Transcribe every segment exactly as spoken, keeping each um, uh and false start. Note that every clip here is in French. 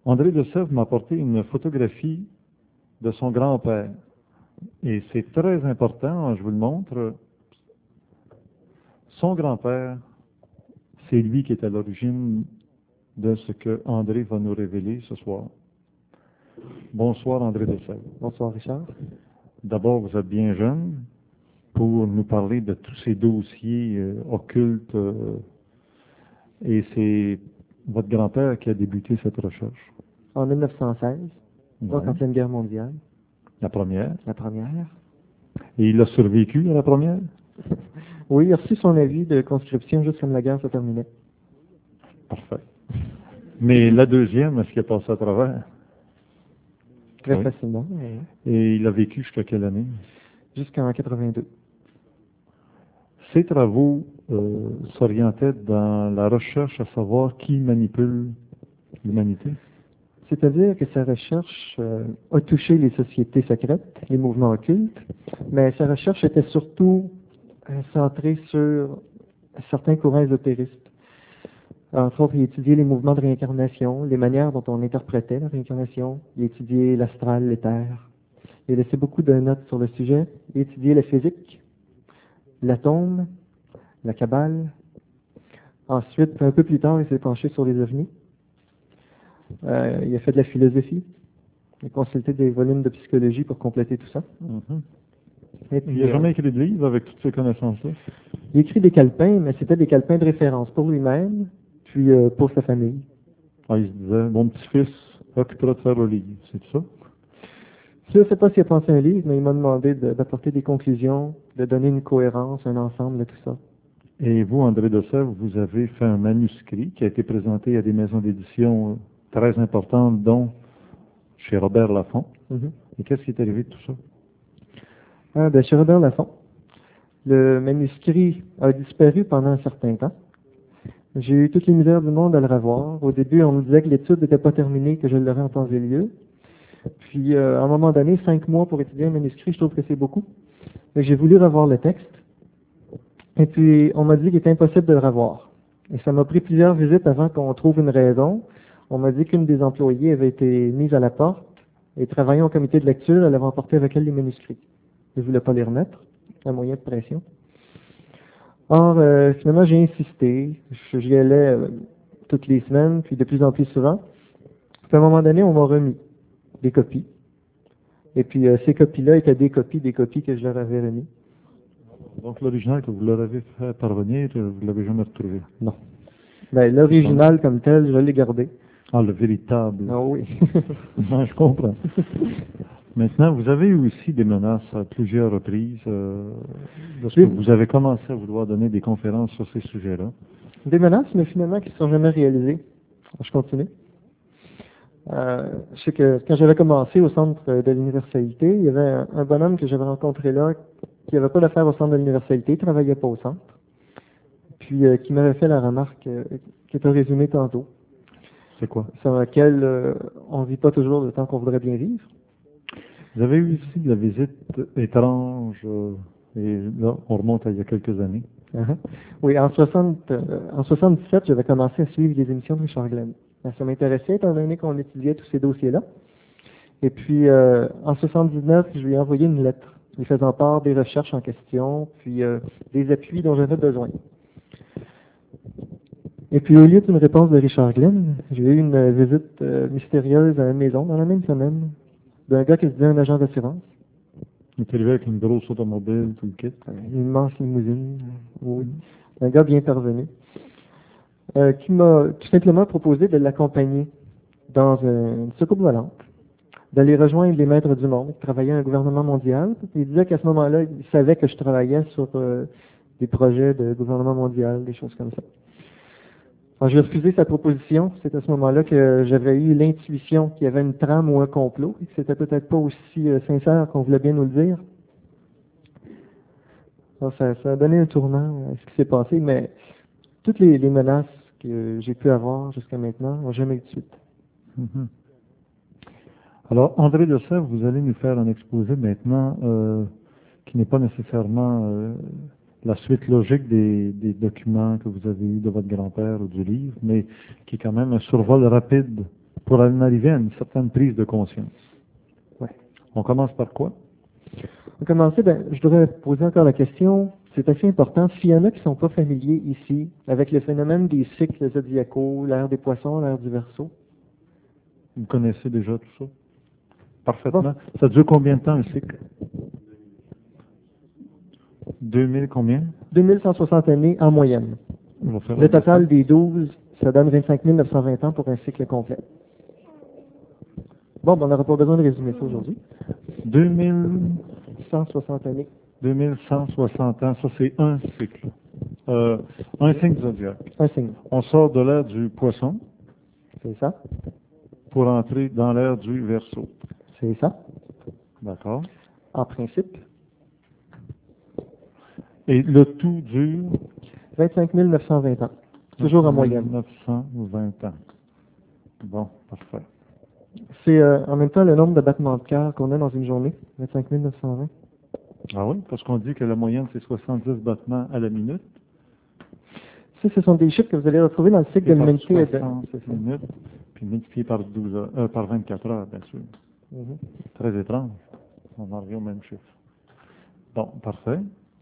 André de Sèvres m'a apporté une photographie de son grand-père. Et c'est très important, je vous le montre. Son grand-père, c'est lui qui est à l'origine de ce que André va nous révéler ce soir. Bonsoir André de Sèvres. Bonsoir Richard. D'abord, vous êtes bien jeune pour nous parler de tous ces dossiers euh, occultes euh, et c'est votre grand-père qui a débuté cette recherche. En mille neuf cent seize, donc Ouais. ancienne guerre mondiale, La première. la première. Et il a survécu à la première? Oui, il a reçu son avis de conscription juste comme la guerre se terminait. Parfait. Mais la deuxième, est-ce qu'il a passé à travers? Très Oui. facilement. oui. Et il a vécu jusqu'à quelle année? Jusqu'en quatre-vingt-deux. Ses travaux euh, s'orientaient dans la recherche à savoir qui manipule l'humanité. C'est-à-dire que sa recherche euh, a touché les sociétés secrètes, les mouvements occultes, mais sa recherche était surtout euh, centrée sur certains courants ésotéristes. Entre autres, il étudiait les mouvements de réincarnation, les manières dont on interprétait la réincarnation, il étudiait l'astral, l'éther. Il a laissé beaucoup de notes sur le sujet. Il étudiait la physique, l'atome, la Kabbale. Ensuite, un peu plus tard, il s'est penché sur les ovnis. Euh, il a fait de la philosophie. Il a consulté des volumes de psychologie pour compléter tout ça. Mhm. Et Il puis, n'a euh, jamais écrit de livre avec toutes ces connaissances-là. il écrit des calepins, mais c'était des calepins de référence pour lui-même, puis euh, pour sa famille. Ah, il se disait, mon petit-fils occupera de faire le livre, c'est ça? Je ne sais pas s'il a pensé à un livre, mais il m'a demandé de- d'apporter des conclusions, de donner une cohérence, un ensemble de tout ça. Et vous, André de Sèvres, vous avez fait un manuscrit qui a été présenté à des maisons d'édition très importantes, dont chez Robert Laffont. Mhm. Et qu'est-ce qui est arrivé de tout ça? Ah, ben, chez Robert Laffont, le manuscrit a disparu pendant un certain temps. J'ai eu toutes les misères du monde à le revoir. Au début, on me disait que l'étude n'était pas terminée, que je l'aurais en temps et lieu. Puis, euh, à un moment donné, cinq mois pour étudier un manuscrit, je trouve que c'est beaucoup. Donc, j'ai voulu revoir le texte. Et puis, on m'a dit qu'il était impossible de le revoir. Et ça m'a pris plusieurs visites avant qu'on trouve une raison. On m'a dit qu'une des employées avait été mise à la porte et travaillant au comité de lecture, elle avait emporté avec elle les manuscrits. Elle ne voulait pas les remettre, un moyen de pression. Or, euh, finalement, j'ai insisté. Je- J'y allais euh, toutes les semaines, puis de plus en plus souvent. Puis à un moment donné, on m'a remis des copies. Et puis, euh, ces copies-là étaient des copies des copies que je leur avais remis. Donc l'original que vous leur avez fait parvenir, euh, vous ne l'avez jamais retrouvé. Non. Ben, l'original comme tel, je l'ai gardé. Ah, le véritable. Ah oui. Non, je comprends. Maintenant, vous avez eu aussi des menaces à plusieurs reprises. Euh, lorsque Des- vous avez commencé à vouloir donner des conférences sur ces sujets-là. Des menaces, mais finalement qui ne sont jamais réalisées. Je continue. Euh, je sais que quand j'avais commencé au centre de l'universalité, il y avait un, un bonhomme que j'avais rencontré là qui n'avait pas d'affaires au centre de l'universalité, il ne travaillait pas au centre, puis euh, qui m'avait fait la remarque euh, qui était résumée tantôt, C'est quoi? sur laquelle euh, on ne vit pas toujours le temps qu'on voudrait bien vivre. Vous avez eu aussi de la visite étrange, euh, et là, on remonte à il y a quelques années. Uh-huh. Oui, en, soixante, euh, en soixante-dix-sept, j'avais commencé à suivre les émissions de Richard Glenn. Ben, ça m'intéressait étant donné qu'on étudiait tous ces dossiers-là. Et puis, euh, en soixante-dix-neuf, je lui ai envoyé une lettre, lui faisant part des recherches en question, puis euh, des appuis dont j'avais besoin. Et puis, au lieu d'une réponse de Richard Glenn, j'ai eu une euh, visite euh, mystérieuse à la maison dans la même semaine d'un gars qui se disait un agent d'assurance, Il est arrivé avec une grosse automobile, tout le kit. une immense limousine, euh, oui, un gars bien parvenu, euh, qui m'a tout simplement proposé de l'accompagner dans une soucoupe volante, d'aller rejoindre les maîtres du monde, qui travaillaient à un gouvernement mondial. Il disait qu'à ce moment-là, il savait que je travaillais sur euh, des projets de gouvernement mondial, des choses comme ça. Alors, j'ai refusé sa proposition. C'est à ce moment-là que j'avais eu l'intuition qu'il y avait une trame ou un complot, et que c'était peut-être pas aussi euh, sincère qu'on voulait bien nous le dire. Alors, ça, ça a donné un tournant à ce qui s'est passé, mais toutes les, les menaces que j'ai pu avoir jusqu'à maintenant n'ont jamais eu de suite. Mhm. Alors, André de Sèvres, vous allez nous faire un exposé maintenant euh, qui n'est pas nécessairement euh, la suite logique des, des documents que vous avez eus de votre grand-père ou du livre, mais qui est quand même un survol rapide pour en arriver à une certaine prise de conscience. Ouais. On commence par quoi? Pour commencer, ben, je voudrais poser encore la question, c'est assez important, s'il y en a qui ne sont pas familiers ici avec le phénomène des cycles zodiacaux, l'ère des poissons, l'ère du Verseau. Vous connaissez déjà tout ça? Parfaitement. Bon. Ça dure combien de temps un cycle? deux mille combien? deux mille cent soixante années en moyenne. On va faire Le un total dessin. des douze, ça donne vingt-cinq mille neuf cent vingt ans pour un cycle complet. Bon, ben, on n'aura pas besoin de résumer ça aujourd'hui. deux mille, cent soixante années. deux mille cent soixante ans, ça c'est un cycle. Euh, un signe zodiaque. Un signe. On sort de l'ère du poisson C'est ça. pour entrer dans l'ère du Verseau. C'est ça. D'accord? En principe. Et le tout dure vingt-cinq mille neuf cent vingt ans. Toujours en moyenne. neuf cent vingt ans. Bon, parfait. C'est euh, en même temps le nombre de battements de cœur qu'on a dans une journée. vingt-cinq mille neuf cent vingt. Ah oui, parce qu'on dit que la moyenne c'est soixante-dix battements à la minute. Ça, ce sont des chiffres que vous allez retrouver dans le cycle de Et par l'humanité. de- soixante minutes, puis multiplié par douze heures, euh, par vingt-quatre heures, bien sûr. Mhm. Très étrange. On en revient au même chiffre. Bon, parfait.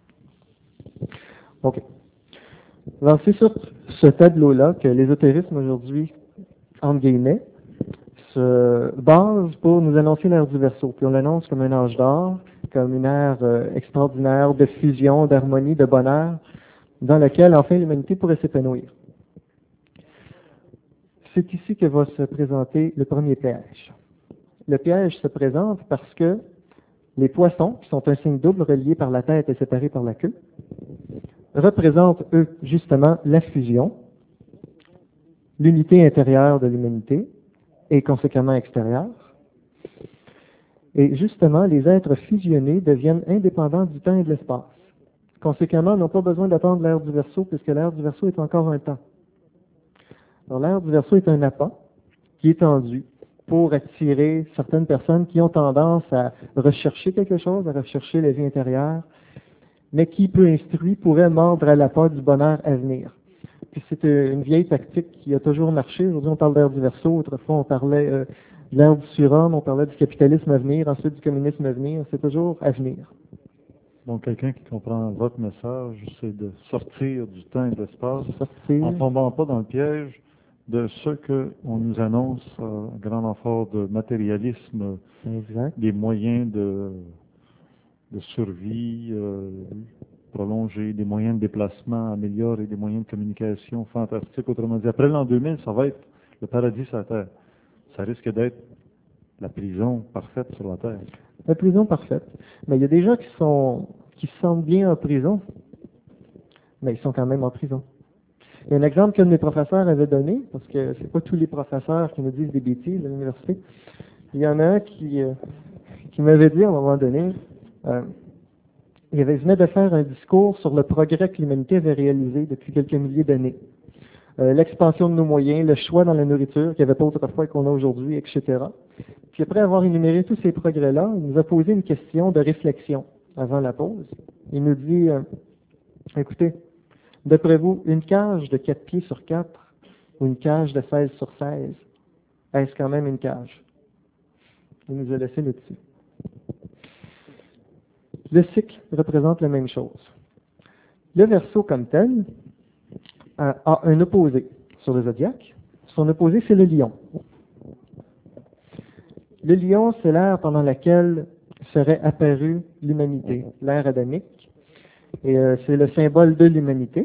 OK. Alors, c'est sur ce tableau-là que l'ésotérisme aujourd'hui, entre guillemets, se base pour nous annoncer l'ère du Verseau. Puis on l'annonce comme un âge d'or, comme une ère euh, extraordinaire de fusion, d'harmonie, de bonheur, dans laquelle, enfin, l'humanité pourrait s'épanouir. C'est ici que va se présenter le premier piège. Le piège se présente parce que les poissons, qui sont un signe double relié par la tête et séparés par la queue, représentent, eux, justement, la fusion, l'unité intérieure de l'humanité et conséquemment extérieure. Et justement, les êtres fusionnés deviennent indépendants du temps et de l'espace. Conséquemment, n'ont pas besoin d'attendre l'ère du Verseau, puisque l'ère du Verseau est encore un temps. Alors, l'ère du Verseau est un appât qui est tendu pour attirer certaines personnes qui ont tendance à rechercher quelque chose, à rechercher la vie intérieure, mais qui, peu instruit, pourrait mordre à l'appât du bonheur à venir. Puis c'est une vieille tactique qui a toujours marché. Aujourd'hui, on parle d'ère du Verseau. Autrefois, on parlait euh, de l'ère du surhomme, on parlait du capitalisme à venir, ensuite du communisme à venir. C'est toujours à venir. Donc, quelqu'un qui comprend votre message, c'est de sortir du temps et de l'espace Sortir. en tombant pas dans le piège de ce qu'on nous annonce, euh, grand renfort de matérialisme, Exact. des moyens de, de survie euh, prolongés, des moyens de déplacement améliorés, des moyens de communication fantastiques. Autrement dit, après l'an deux mille, ça va être le paradis sur la Terre. Ça risque d'être la prison parfaite sur la Terre. La prison parfaite. Mais il y a des gens qui sont qui se sentent bien en prison, mais ils sont quand même en prison. Il y a un exemple qu'un de mes professeurs avait donné, parce que c'est pas tous les professeurs qui nous disent des bêtises à l'université. Il y en a un qui, euh, qui m'avait dit à un moment donné, euh, il avait, venait de faire un discours sur le progrès que l'humanité avait réalisé depuis quelques milliers d'années. Euh, l'expansion de nos moyens, le choix dans la nourriture qu'il n'y avait pas autrefois et qu'on a aujourd'hui, et cetera. Puis après avoir énuméré tous ces progrès-là, il nous a posé une question de réflexion avant la pause. Il nous dit, euh, écoutez, d'après vous, une cage de quatre pieds sur quatre ou une cage de seize sur seize, est-ce quand même une cage? Il nous a laissé là-dessus. Le cycle représente la même chose. Le Verseau comme tel a, a un opposé sur le zodiaque. Son opposé, c'est le lion. Le lion, c'est l'ère pendant laquelle serait apparue l'humanité, l'ère adamique. Et euh, c'est le symbole de l'humanité.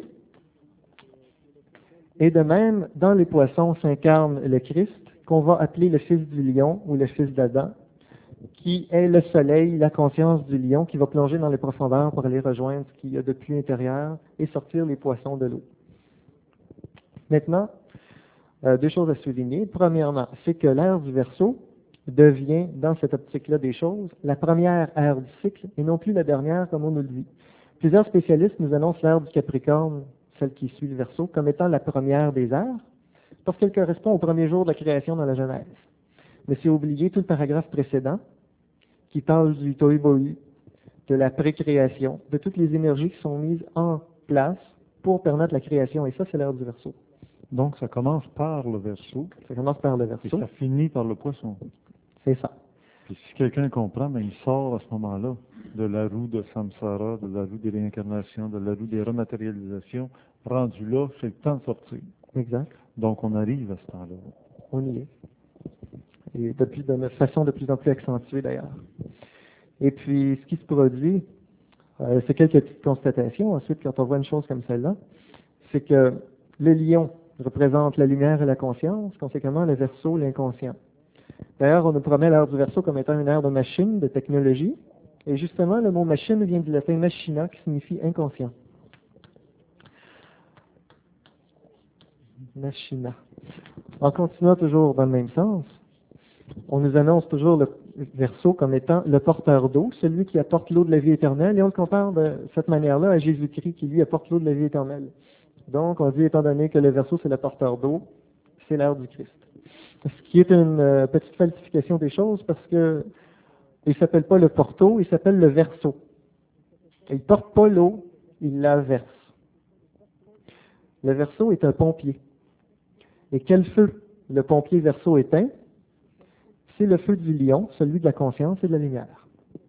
Et de même, dans les poissons s'incarne le Christ, qu'on va appeler le fils du lion ou le fils d'Adam, qui est le soleil, la conscience du lion, qui va plonger dans les profondeurs pour aller rejoindre ce qu'il y a de plus intérieur et sortir les poissons de l'eau. Maintenant, euh, deux choses à souligner. Premièrement, c'est que l'ère du Verseau devient, dans cette optique-là des choses, la première ère du cycle et non plus la dernière, comme on nous le dit. Plusieurs spécialistes nous annoncent l'ère du Capricorne, celle qui suit le Verseau, comme étant la première des ères, parce qu'elle correspond au premier jour de la création dans la Genèse. Mais c'est oublier tout le paragraphe précédent, qui parle du tohu bohu, de la précréation, de toutes les énergies qui sont mises en place pour permettre la création. Et ça, c'est l'ère du Verseau. Donc, ça commence par le Verseau Ça commence par le et Verseau. ça finit par le Poisson. C'est ça. Puis si quelqu'un comprend, ben, il sort à ce moment-là de la roue de Samsara, de la roue des réincarnations, de la roue des rematérialisations. Rendu là, c'est le temps de sortir. Exact. Donc, on arrive à ce temps-là. On y est. Et depuis de façon de plus en plus accentuée d'ailleurs. Et puis, ce qui se produit, euh, c'est quelques petites constatations. Ensuite, quand on voit une chose comme celle-là, c'est que le lion représente la lumière et la conscience, conséquemment le Verseau, l'inconscient. D'ailleurs, on nous promet l'ère du Verseau comme étant une ère de machine, de technologie. Et justement, le mot machine vient du latin machina, qui signifie inconscient. Machina. En continuant toujours dans le même sens, on nous annonce toujours le Verseau comme étant le porteur d'eau, celui qui apporte l'eau de la vie éternelle, et on le compare de cette manière-là à Jésus-Christ qui lui apporte l'eau de la vie éternelle. Donc, on dit, étant donné que le Verseau c'est le porteur d'eau, c'est l'ère du Christ. Ce qui est une euh, petite falsification des choses parce que il ne s'appelle pas le porto, il s'appelle le Verseau. Il ne porte pas l'eau, il la verse. Le Verseau est un pompier. Et quel feu le pompier Verseau éteint? C'est le feu du lion, celui de la conscience et de la lumière.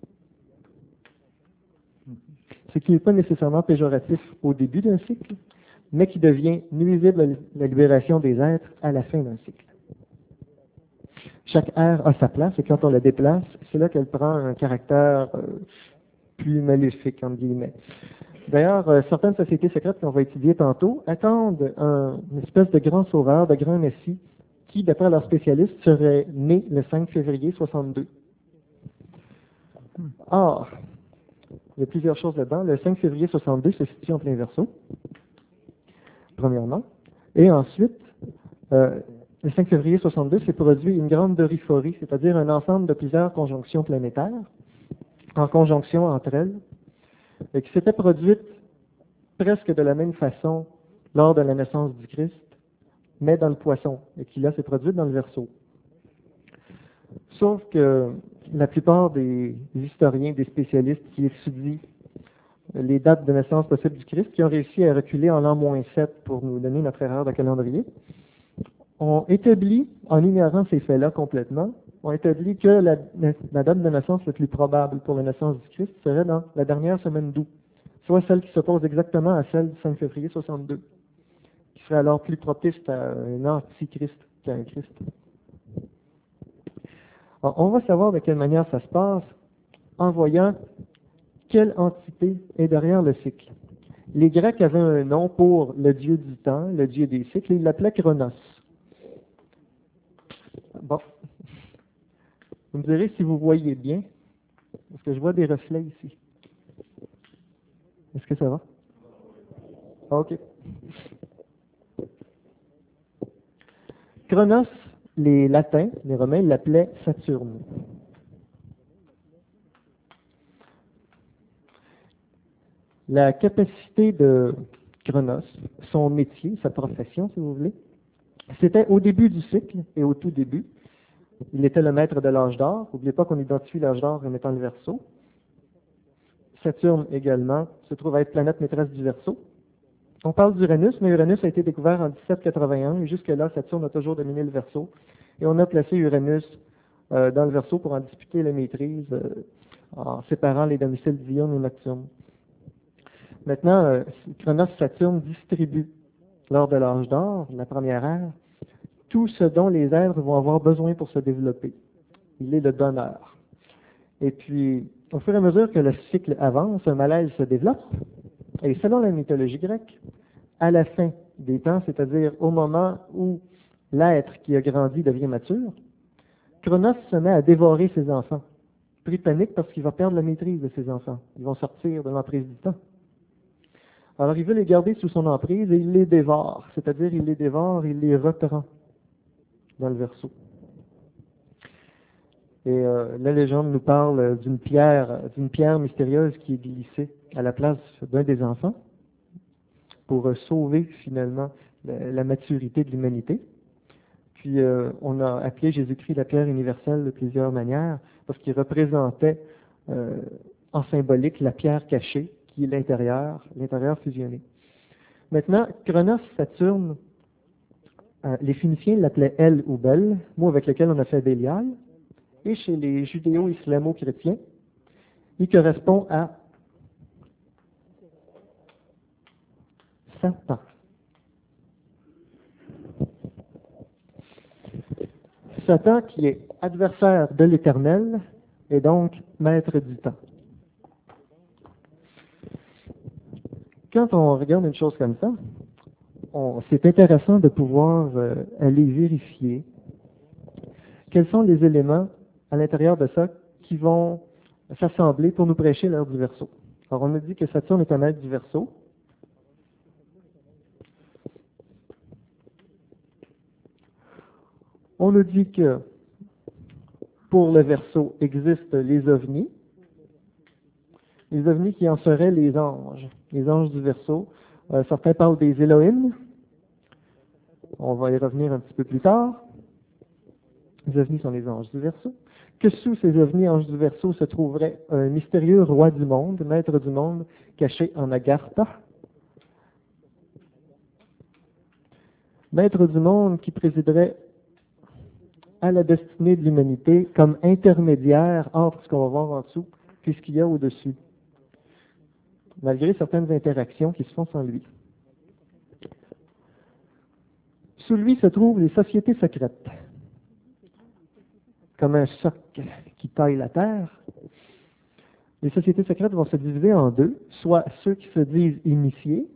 Ce qui n'est pas nécessairement péjoratif au début d'un cycle, mais qui devient nuisible à la libération des êtres à la fin d'un cycle. Chaque ère a sa place et quand on la déplace, c'est là qu'elle prend un caractère euh, plus maléfique, entre guillemets. D'ailleurs, euh, certaines sociétés secrètes qu'on va étudier tantôt attendent un, une espèce de grand sauveur, de grand messie, qui, d'après leurs spécialistes, serait né le cinq février soixante-deux. Or, il y a plusieurs choses là-dedans. Le cinq février soixante-deux se situe en plein Verseau, premièrement. Et ensuite, euh, le cinq février soixante-deux s'est produit une grande doriphorie, c'est-à-dire un ensemble de plusieurs conjonctions planétaires, en conjonction entre elles, et qui s'était produite presque de la même façon lors de la naissance du Christ, mais dans le Poisson, et qui là s'est produite dans le Verseau. Sauf que la plupart des historiens, des spécialistes qui étudient les dates de naissance possibles du Christ, qui ont réussi à reculer en l'an moins sept pour nous donner notre erreur de calendrier, ont établi, en ignorant ces faits-là complètement, ont établi que la, la date de naissance la plus probable pour la naissance du Christ serait dans la dernière semaine d'août, soit celle qui s'oppose exactement à celle du cinq février soixante-deux, qui serait alors plus propice à un antichrist qu'à un Christ. Alors, on va savoir de quelle manière ça se passe en voyant quelle entité est derrière le cycle. Les Grecs avaient un nom pour le dieu du temps, le dieu des cycles, et ils l'appelaient Chronos. Bon. Vous me direz si vous voyez bien, parce que je vois des reflets ici. Est-ce que ça va? OK. Chronos, les Latins, les Romains l'appelaient Saturne. La capacité de Chronos, son métier, sa profession, si vous voulez, c'était au début du cycle et au tout début. Il était le maître de l'âge d'or. N'oubliez pas qu'on identifie l'âge d'or comme étant le Verseau. Saturne également se trouve à être planète maîtresse du Verseau. On parle d'Uranus, mais Uranus a été découvert en dix-sept quatre-vingt-un et jusque-là, Saturne a toujours dominé le Verseau. Et on a placé Uranus euh, dans le Verseau pour en disputer la maîtrise euh, en séparant les domiciles diurnes et nocturnes. Maintenant, euh, Chronos-Saturne distribue, lors de l'âge d'or, la première ère, tout ce dont les êtres vont avoir besoin pour se développer. Il est le donneur. Et puis, au fur et à mesure que le cycle avance, un malaise se développe. Et selon la mythologie grecque, à la fin des temps, c'est-à-dire au moment où l'être qui a grandi devient mature, Chronos se met à dévorer ses enfants. Pris de panique parce qu'il va perdre la maîtrise de ses enfants. Ils vont sortir de l'emprise du temps. Alors il veut les garder sous son emprise et il les dévore, c'est-à-dire il les dévore, il les reprend dans le Verseau. Et euh, la légende nous parle d'une pierre, d'une pierre mystérieuse qui est glissée à la place d'un des enfants pour euh, sauver finalement la, la maturité de l'humanité. Puis euh, on a appelé Jésus-Christ la pierre universelle de plusieurs manières parce qu'il représentait euh, en symbolique la pierre cachée qui est l'intérieur, l'intérieur fusionné. Maintenant, Chronos, Saturne, Euh, les Phéniciens l'appelaient El ou Bel, mot avec lequel on a fait Bélial. Et chez les judéo-islamo-chrétiens, il correspond à Satan. Satan qui est adversaire de l'Éternel et donc maître du temps. Quand on regarde une chose comme ça, on- c'est intéressant de pouvoir euh, aller vérifier quels sont les éléments à l'intérieur de ça qui vont s'assembler pour nous prêcher l'heure du Verseau. Alors on a dit que Saturne est un maître du Verseau. On nous dit que pour le Verseau existent les ovnis. Les ovnis qui en seraient les anges, les anges du Verseau. Euh, certains parlent des Elohim. On va y revenir un petit peu plus tard. Les ovnis sont les anges du Verseau. Que sous ces ovnis, anges du Verseau, se trouverait un mystérieux roi du monde, maître du monde, caché en Agartha. Maître du monde qui présiderait à la destinée de l'humanité comme intermédiaire entre ce qu'on va voir en dessous et ce qu'il y a au-dessus, malgré certaines interactions qui se font sans lui. Sous lui se trouvent les sociétés secrètes, comme un choc qui taille la terre. Les sociétés secrètes vont se diviser en deux, soit ceux qui se disent initiés.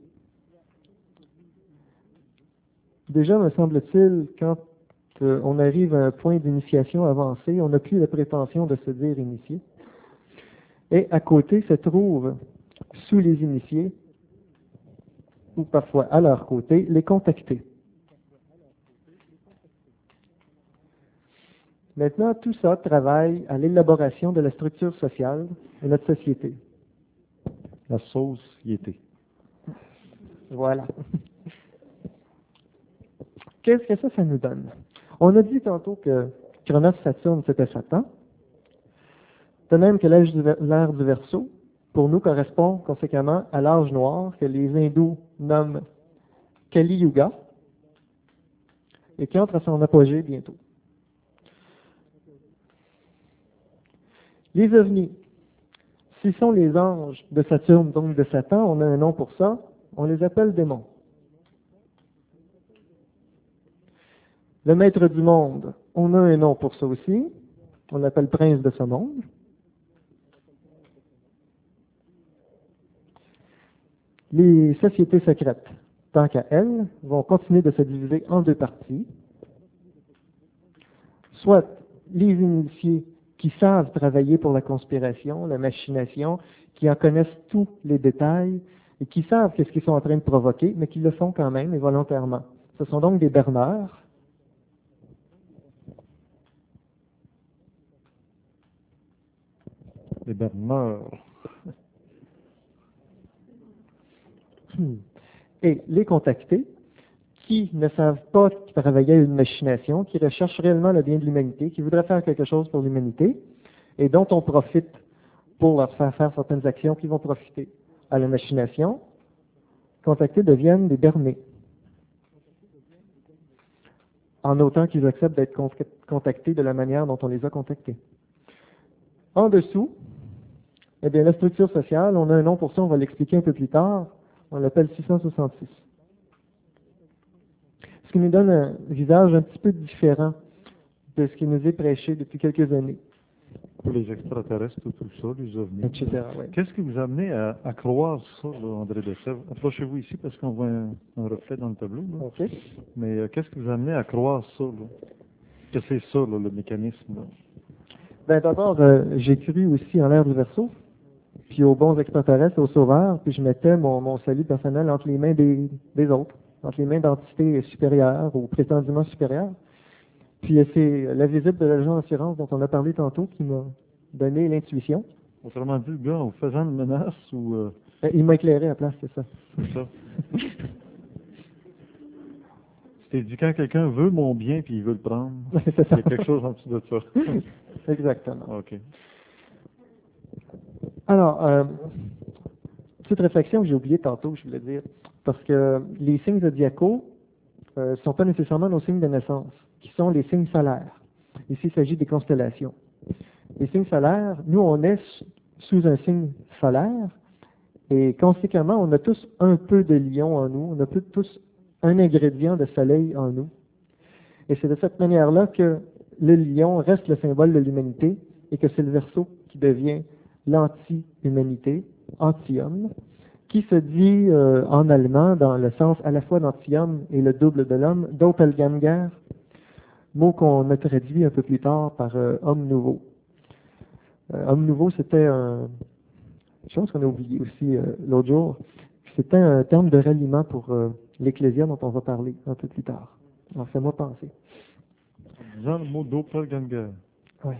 Déjà, me semble-t-il, quand euh, on arrive à un point d'initiation avancé, on n'a plus la prétention de se dire initié. Et à côté se trouvent, sous les initiés, ou parfois à leur côté, les contactés. Maintenant, tout ça travaille à l'élaboration de la structure sociale de notre société. La société. Voilà. Qu'est-ce que ça, ça nous donne? On a dit tantôt que Chronos Saturne, c'était Satan. De même que l'âge du, l'ère du Verseau, pour nous, correspond conséquemment à l'âge noir que les hindous nomment Kali Yuga et qui entre à son apogée bientôt. Les ovnis, s'ils sont les anges de Saturne, donc de Satan, on a un nom pour ça, on les appelle démons. Le maître du monde, on a un nom pour ça aussi, on l'appelle prince de ce monde. Les sociétés secrètes, tant qu'à elles, vont continuer de se diviser en deux parties. Soit les initiés qui savent travailler pour la conspiration, la machination, qui en connaissent tous les détails et qui savent qu'est-ce qu'ils sont en train de provoquer, mais qui le font quand même et volontairement. Ce sont donc des berneurs. Les berneurs. Et les contactés, qui ne savent pas travailler à une machination, qui recherchent réellement le bien de l'humanité, qui voudraient faire quelque chose pour l'humanité, et dont on profite pour leur faire faire certaines actions qui vont profiter à la machination, contactés deviennent des bernés. En autant qu'ils acceptent d'être contactés de la manière dont on les a contactés. En dessous, eh bien, la structure sociale, on a un nom pour ça, on va l'expliquer un peu plus tard, on l'appelle six cent soixante-six. Ce qui nous donne un visage un petit peu différent de ce qui nous est prêché depuis quelques années. Pour les extraterrestres, tout ça, les ovnis. et cetera. Ouais. Qu'est-ce qui vous a amené à, à croire ça, là, André Dessèvres? Approchez-vous ici parce qu'on voit un, un reflet dans le tableau. Là. OK. Mais euh, qu'est-ce qui vous a amené à croire ça? Là? Que c'est ça, là, le mécanisme? Là? Ben, d'abord, euh, j'ai cru aussi en l'ère du Verseau, puis aux bons extraterrestres, aux sauveurs, puis je mettais mon, mon salut personnel entre les mains des, des autres, entre les mains d'entités supérieures ou prétendument supérieures. Puis euh, c'est la visite de l'agent d'assurance dont on a parlé tantôt qui m'a donné l'intuition. Autrement dit, le gars, en vous faisant une menace ou... Euh, Euh, Il m'a éclairé à la place, c'est ça. c'est ça. C'est dit quand quelqu'un veut mon bien puis il veut le prendre, C'est il ça. y a quelque chose en dessous de ça. Exactement. OK. Alors, euh, petite réflexion que j'ai oubliée tantôt, je voulais dire, parce que les signes zodiacaux ne sont pas nécessairement nos signes de naissance, qui sont les signes solaires. Ici, il s'agit des constellations. Les signes solaires, nous, on est sous un signe solaire, et conséquemment, on a tous un peu de lion en nous, on a tous un ingrédient de soleil en nous. Et c'est de cette manière-là que le lion reste le symbole de l'humanité, et que c'est le Verseau qui devient l'anti-humanité, anti-homme, qui se dit euh, en allemand dans le sens à la fois d'anti-homme et le double de l'homme, Doppelganger, mot qu'on a traduit un peu plus tard par euh, homme nouveau. Euh, homme nouveau, c'était un, une chose qu'on a oublié aussi euh, l'autre jour, c'était un terme de ralliement pour euh, l'Ecclésia dont on va parler un peu plus tard. Alors, fais-moi penser. En disant le mot Doppelganger. Oui.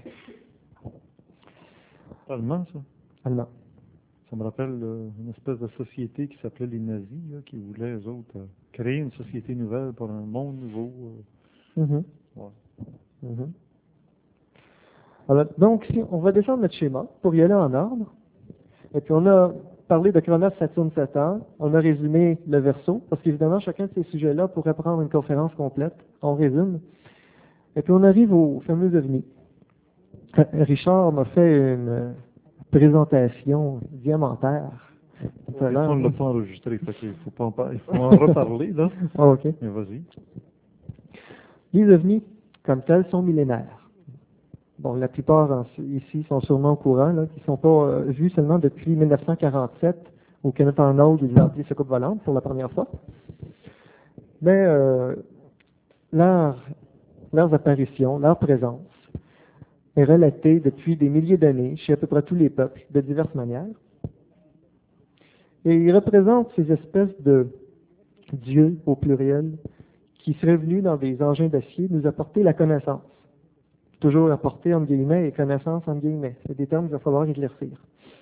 C'est allemand, ça? Allemand. Ça me rappelle euh, une espèce de société qui s'appelait les nazis, là, qui voulaient, eux autres, euh, créer une société nouvelle pour un monde nouveau. Euh. Mm-hmm. Ouais. Mm-hmm. Alors, donc, si on va descendre notre schéma pour y aller en ordre. Et puis, on a parlé de Chronos, Saturne, Satan. On a résumé le Verseau, parce qu'évidemment, chacun de ces sujets-là pourrait prendre une conférence complète. On résume. Et puis, on arrive aux fameux ovnis. Richard m'a fait une présentation diamantaire. On ne l'a pas enregistré, fait qu'il faut pas en par... il faut en reparler, là. Ah, OK. Mais vas-y. Les ovnis, comme tels, sont millénaires. Bon, la plupart en, ici sont sûrement au courant, là, qui ne sont pas euh, vus seulement depuis mille neuf cent quarante-sept, où Kenneth Arnold il a appelé ce coupe volante pour la première fois. Mais euh, leur, leurs apparitions, leur présence, est relatée depuis des milliers d'années chez à peu près tous les peuples, de diverses manières. Et ils représentent ces espèces de dieux, au pluriel, qui seraient venus dans des engins d'acier nous apporter la connaissance. Toujours apporter, entre guillemets, et connaissance, entre guillemets. C'est des termes qu'il va falloir éclaircir.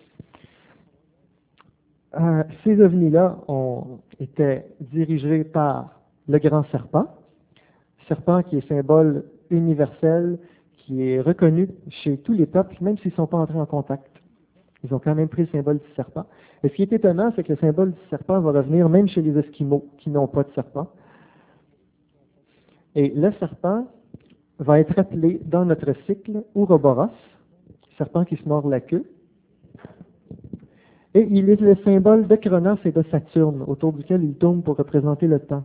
Euh, ces ovnis-là ont été dirigés par le grand serpent, serpent qui est symbole universel, qui est reconnu chez tous les peuples, même s'ils ne sont pas entrés en contact. Ils ont quand même pris le symbole du serpent. Et ce qui est étonnant, c'est que le symbole du serpent va revenir même chez les Esquimaux, qui n'ont pas de serpent. Et le serpent va être appelé dans notre cycle Ouroboros, serpent qui se mord la queue. Et il est le symbole de Chronos et de Saturne, autour duquel il tourne pour représenter le temps.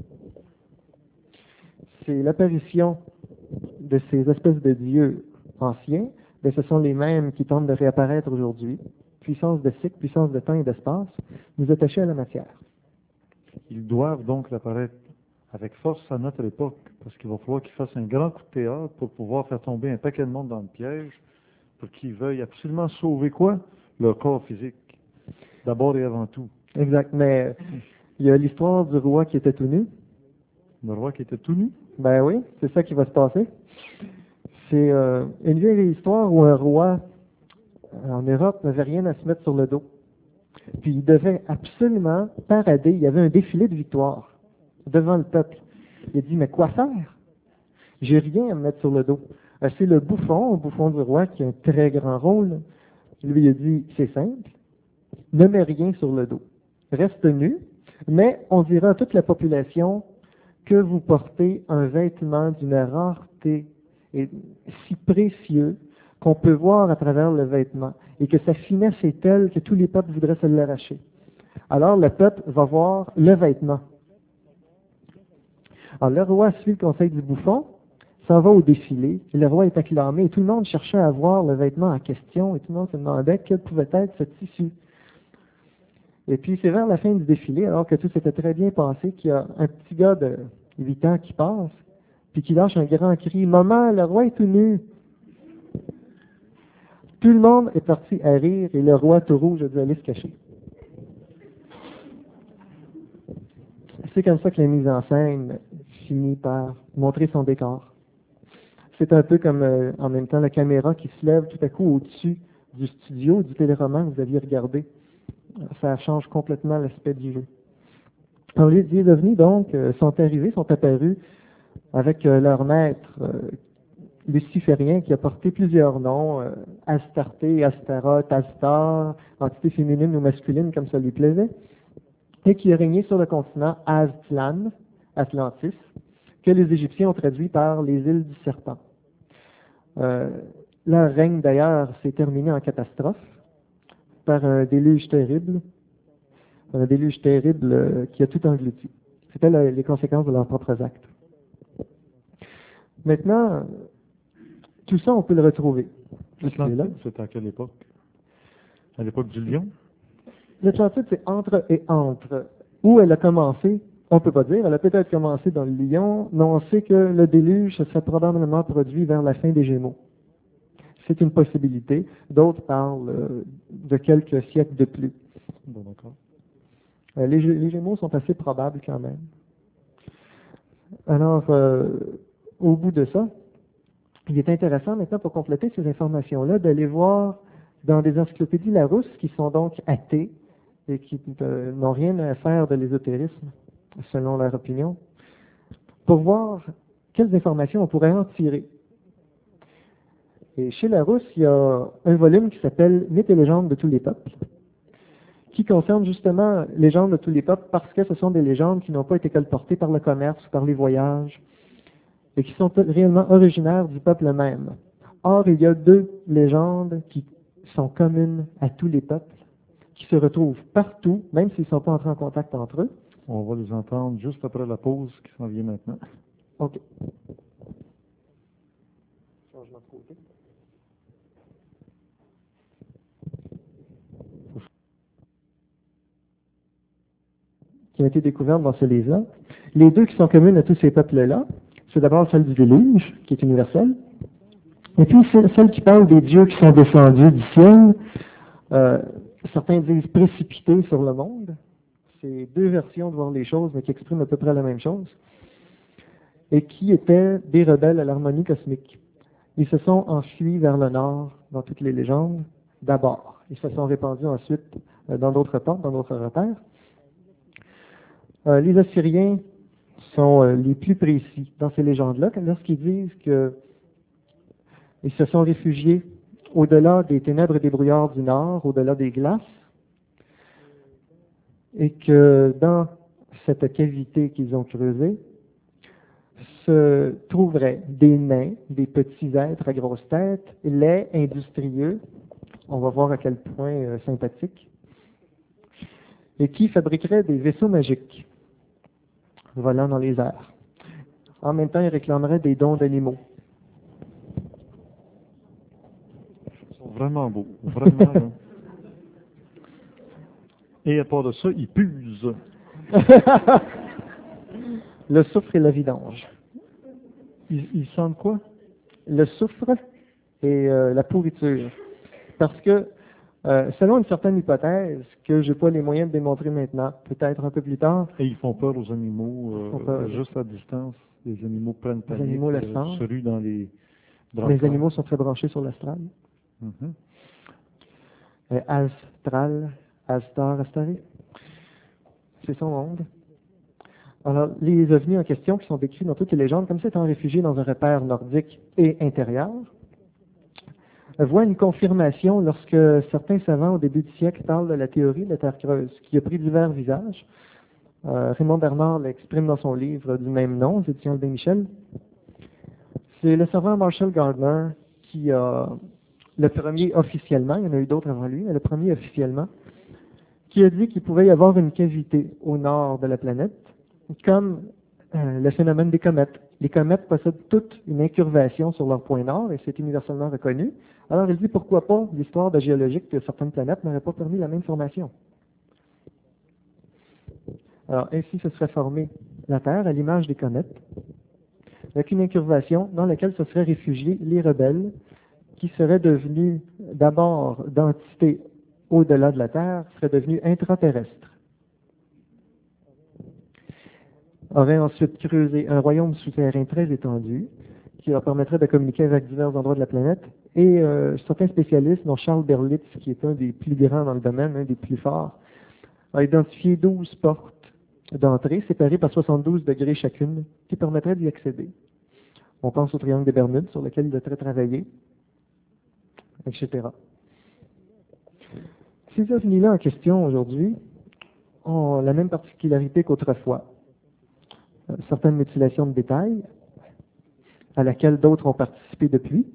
C'est l'apparition de ces espèces de dieux anciens, mais ce sont les mêmes qui tentent de réapparaître aujourd'hui. Puissance de cycle, puissance de temps et d'espace, nous attacher à la matière. Ils doivent donc apparaître avec force à notre époque, parce qu'il va falloir qu'ils fassent un grand coup de théâtre pour pouvoir faire tomber un paquet de monde dans le piège, pour qu'ils veuillent absolument sauver quoi? Leur corps physique. D'abord et avant tout. Exact, mais il y a l'histoire du roi qui était tout nu. Le roi qui était tout nu? Ben oui, c'est ça qui va se passer. C'est euh, une vieille histoire où un roi en Europe n'avait rien à se mettre sur le dos. Puis il devait absolument parader. Il y avait un défilé de victoire devant le peuple. Il a dit, mais quoi faire? J'ai rien à me mettre sur le dos. Euh, C'est le bouffon, le bouffon du roi, qui a un très grand rôle. Lui il a dit, c'est simple, ne mets rien sur le dos. Reste nu, mais on dira à toute la population que vous portez un vêtement d'une rareté et si précieux qu'on peut voir à travers le vêtement, et que sa finesse est telle que tous les peuples voudraient se l'arracher. Alors le peuple va voir le vêtement. Alors le roi suit le conseil du bouffon, s'en va au défilé, et le roi est acclamé, et tout le monde cherchait à voir le vêtement en question, et tout le monde se demandait quel pouvait être ce tissu. Et puis c'est vers la fin du défilé, alors que tout s'était très bien passé, qu'il y a un petit gars de huit ans qui passe, puis qui lâche un grand cri, « Maman, le roi est tout nu! » Tout le monde est parti à rire, et le roi tout rouge a dû aller se cacher. C'est comme ça que la mise en scène finit par montrer son décor. C'est un peu comme, euh, en même temps, la caméra qui se lève tout à coup au-dessus du studio, du téléroman que vous aviez regardé. Ça change complètement l'aspect du jeu. Alors, les dieux ovnis, donc, euh, sont arrivés, sont apparus avec euh, leur maître euh, luciférien qui a porté plusieurs noms, euh, Astarté, Astaroth, Astar, entité féminine ou masculine comme ça lui plaisait, et qui a régné sur le continent Aztlan, Atlantis, que les Égyptiens ont traduit par les îles du serpent. Euh, leur règne, d'ailleurs, s'est terminé en catastrophe par un déluge terrible, un déluge terrible euh, qui a tout englouti. C'était la- les conséquences de leurs propres actes. Maintenant, tout ça, on peut le retrouver. L'Atlantide, c'est à quelle époque? À l'époque du lion? L'Atlantide, c'est entre et entre. Où elle a commencé, on ne peut pas dire. Elle a peut-être commencé dans le Lion, mais on sait que le déluge se serait probablement produit vers la fin des Gémeaux. C'est une possibilité. D'autres parlent euh, de quelques siècles de plus. Bon, d'accord. Euh, les, Gé- les Gémeaux sont assez probables quand même. Alors, euh, au bout de ça, il est intéressant maintenant pour compléter ces informations-là d'aller voir dans des encyclopédies Larousse qui sont donc athées et qui euh, n'ont rien à faire de l'ésotérisme, selon leur opinion, pour voir quelles informations on pourrait en tirer. Et chez Larousse, il y a un volume qui s'appelle Mythes et légendes de tous les peuples, qui concerne justement légendes de tous les peuples parce que ce sont des légendes qui n'ont pas été colportées par le commerce ou par les voyages et qui sont réellement originaires du peuple même. Or, il y a deux légendes qui sont communes à tous les peuples, qui se retrouvent partout, même s'ils ne sont pas entrés en contact entre eux. On va les entendre juste après la pause qui s'en vient maintenant. OK. Changement de côté. Qui ont été découvertes dans ce livre-là. Les deux qui sont communes à tous ces peuples-là, c'est d'abord celle du déluge, qui est universelle, et puis c'est celle qui parle des dieux qui sont descendus du ciel, euh, certains disent précipités sur le monde. C'est deux versions de voir les choses, mais qui expriment à peu près la même chose, et qui étaient des rebelles à l'harmonie cosmique. Ils se sont enfuis vers le nord dans toutes les légendes, d'abord. Ils se sont répandus ensuite euh, dans d'autres portes, dans d'autres repères. Euh, les Assyriens sont euh, les plus précis dans ces légendes-là, lorsqu'ils disent que ils se sont réfugiés au-delà des ténèbres et des brouillards du nord, au-delà des glaces, et que dans cette cavité qu'ils ont creusée se trouveraient des nains, des petits êtres à grosse tête, laids, industrieux, on va voir à quel point euh, sympathiques, et qui fabriqueraient des vaisseaux magiques volant dans les airs. En même temps, ils réclameraient des dons d'animaux. Ils sont vraiment beaux, vraiment. Là. Et à part de ça, ils pusent. Le soufre et la vidange. Ils, ils sentent quoi? Le soufre et euh, la pourriture. Parce que, euh, selon une certaine hypothèse, que je n'ai pas les moyens de démontrer maintenant, peut-être un peu plus tard, Et ils font peur aux animaux, euh, Ils font peur. juste à distance. Les animaux prennent Les panique, animaux le euh, sentent. se ruent dans les dans le les corps. animaux sont très branchés sur l'astral. Mhm. Euh, Astral, Astar, Astari. C'est son monde. Alors, les ovnis en question, qui sont décrits dans toutes les légendes, comme s'étant réfugiés dans un repère nordique et intérieur, voient une confirmation lorsque certains savants au début du siècle parlent de la théorie de la Terre creuse, qui a pris divers visages. Euh, Raymond Bernard l'exprime dans son livre du même nom, aux éditions Albin Michel. C'est le savant Marshall Gardner qui a, le premier officiellement, il y en a eu d'autres avant lui, mais le premier officiellement, qui a dit qu'il pouvait y avoir une cavité au nord de la planète, comme euh, le phénomène des comètes. Les comètes possèdent toute une incurvation sur leur point nord, et c'est universellement reconnu. Alors il dit pourquoi pas l'histoire de géologique de certaines planètes n'aurait pas permis la même formation. Alors ainsi se serait formée la Terre à l'image des comètes, avec une incurvation dans laquelle se seraient réfugiés les rebelles, qui seraient devenus d'abord d'entités au-delà de la Terre, seraient devenus intraterrestres. Aurait ensuite creusé un royaume souterrain très étendu, qui leur permettrait de communiquer avec divers endroits de la planète, et euh, certains spécialistes, dont Charles Berlitz, qui est un des plus grands dans le domaine, un des plus forts, a identifié douze portes d'entrée, séparées par soixante-douze degrés chacune, qui permettraient d'y accéder. On pense au triangle des Bermudes, sur lequel il a très travaillé, et cetera. Ces ovnis-là en question aujourd'hui ont la même particularité qu'autrefois. euh, certaines mutilations de bétail, à laquelle d'autres ont participé depuis,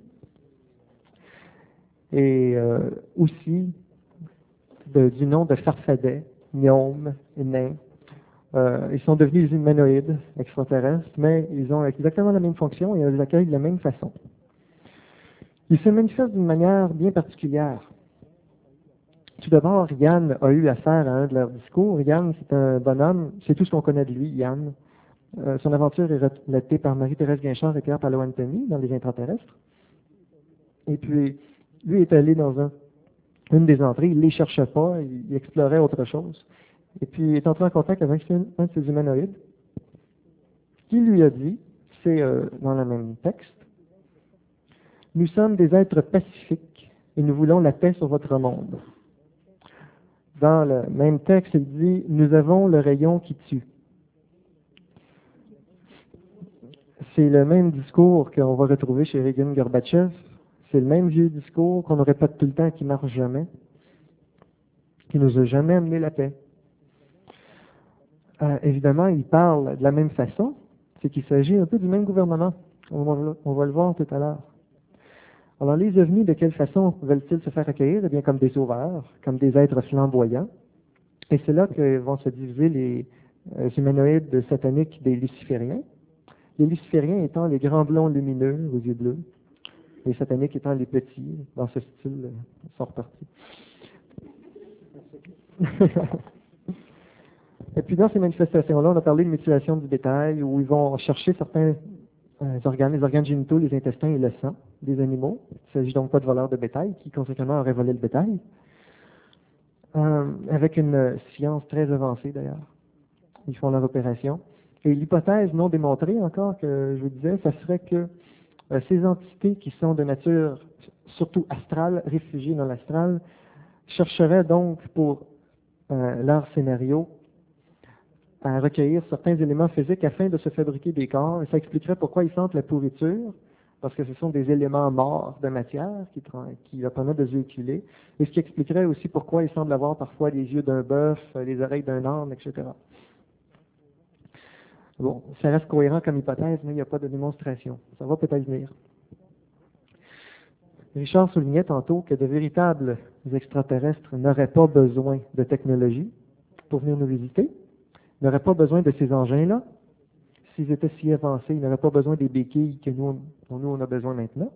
et euh, aussi de- du nom de Farfadet, Gnomes et Nains. Euh, ils sont devenus des humanoïdes extraterrestres, mais ils ont exactement la même fonction et on les accueille de la même façon. Ils se manifestent d'une manière bien particulière. Tout d'abord, Yann a eu affaire à un de leurs discours. Yann, c'est un bonhomme, c'est tout ce qu'on connaît de lui, Yann. Euh, son aventure est relatée par Marie-Thérèse Guinchard et Pierre Palo-Anthony dans Les Intraterrestres. Et puis, lui est allé dans un, une des entrées, il ne les cherchait pas, il, il explorait autre chose. Et puis, il est entré en contact avec un de ces humanoïdes qui lui a dit, c'est euh, dans le même texte, « Nous sommes des êtres pacifiques et nous voulons la paix sur votre monde. » Dans le même texte, il dit, « Nous avons le rayon qui tue. » C'est le même discours qu'on va retrouver chez Reagan Gorbatchev. C'est le même vieux discours qu'on répète tout le temps et qui ne marche jamais, qui nous a jamais amené la paix. Euh, évidemment, il parle de la même façon, c'est qu'il s'agit un peu du même gouvernement. On va, on va le voir tout à l'heure. Alors, les ovnis, de quelle façon veulent-ils se faire accueillir? Eh bien, comme des sauveurs, comme des êtres flamboyants. Et c'est là que vont se diviser les euh, humanoïdes sataniques des lucifériens. Les lucifériens étant les grands blonds lumineux aux yeux bleus, les sataniques étant les petits, dans ce style, euh, ils sont repartis. Et puis dans ces manifestations-là, on a parlé de mutilation du bétail, où ils vont chercher certains euh, organes, les organes génitaux, les intestins et le sang des animaux. Il ne s'agit donc pas de voleurs de bétail, qui conséquemment auraient volé le bétail. Euh, avec une science très avancée d'ailleurs. Ils font leur opération. Et l'hypothèse non démontrée encore que je vous disais, ça serait que euh, ces entités qui sont de nature surtout astrale, réfugiées dans l'astral, chercheraient donc pour euh, leur scénario à recueillir certains éléments physiques afin de se fabriquer des corps. Et ça expliquerait pourquoi ils sentent la pourriture, parce que ce sont des éléments morts de matière qui, qui leur permettent de se véhiculer. Et ce qui expliquerait aussi pourquoi ils semblent avoir parfois les yeux d'un bœuf, les oreilles d'un âne, et cetera. Bon, ça reste cohérent comme hypothèse, mais il n'y a pas de démonstration. Ça va peut-être venir. Richard soulignait tantôt que de véritables extraterrestres n'auraient pas besoin de technologie pour venir nous visiter, n'auraient pas besoin de ces engins-là. S'ils étaient si avancés, ils n'auraient pas besoin des béquilles que nous, dont nous on a besoin maintenant.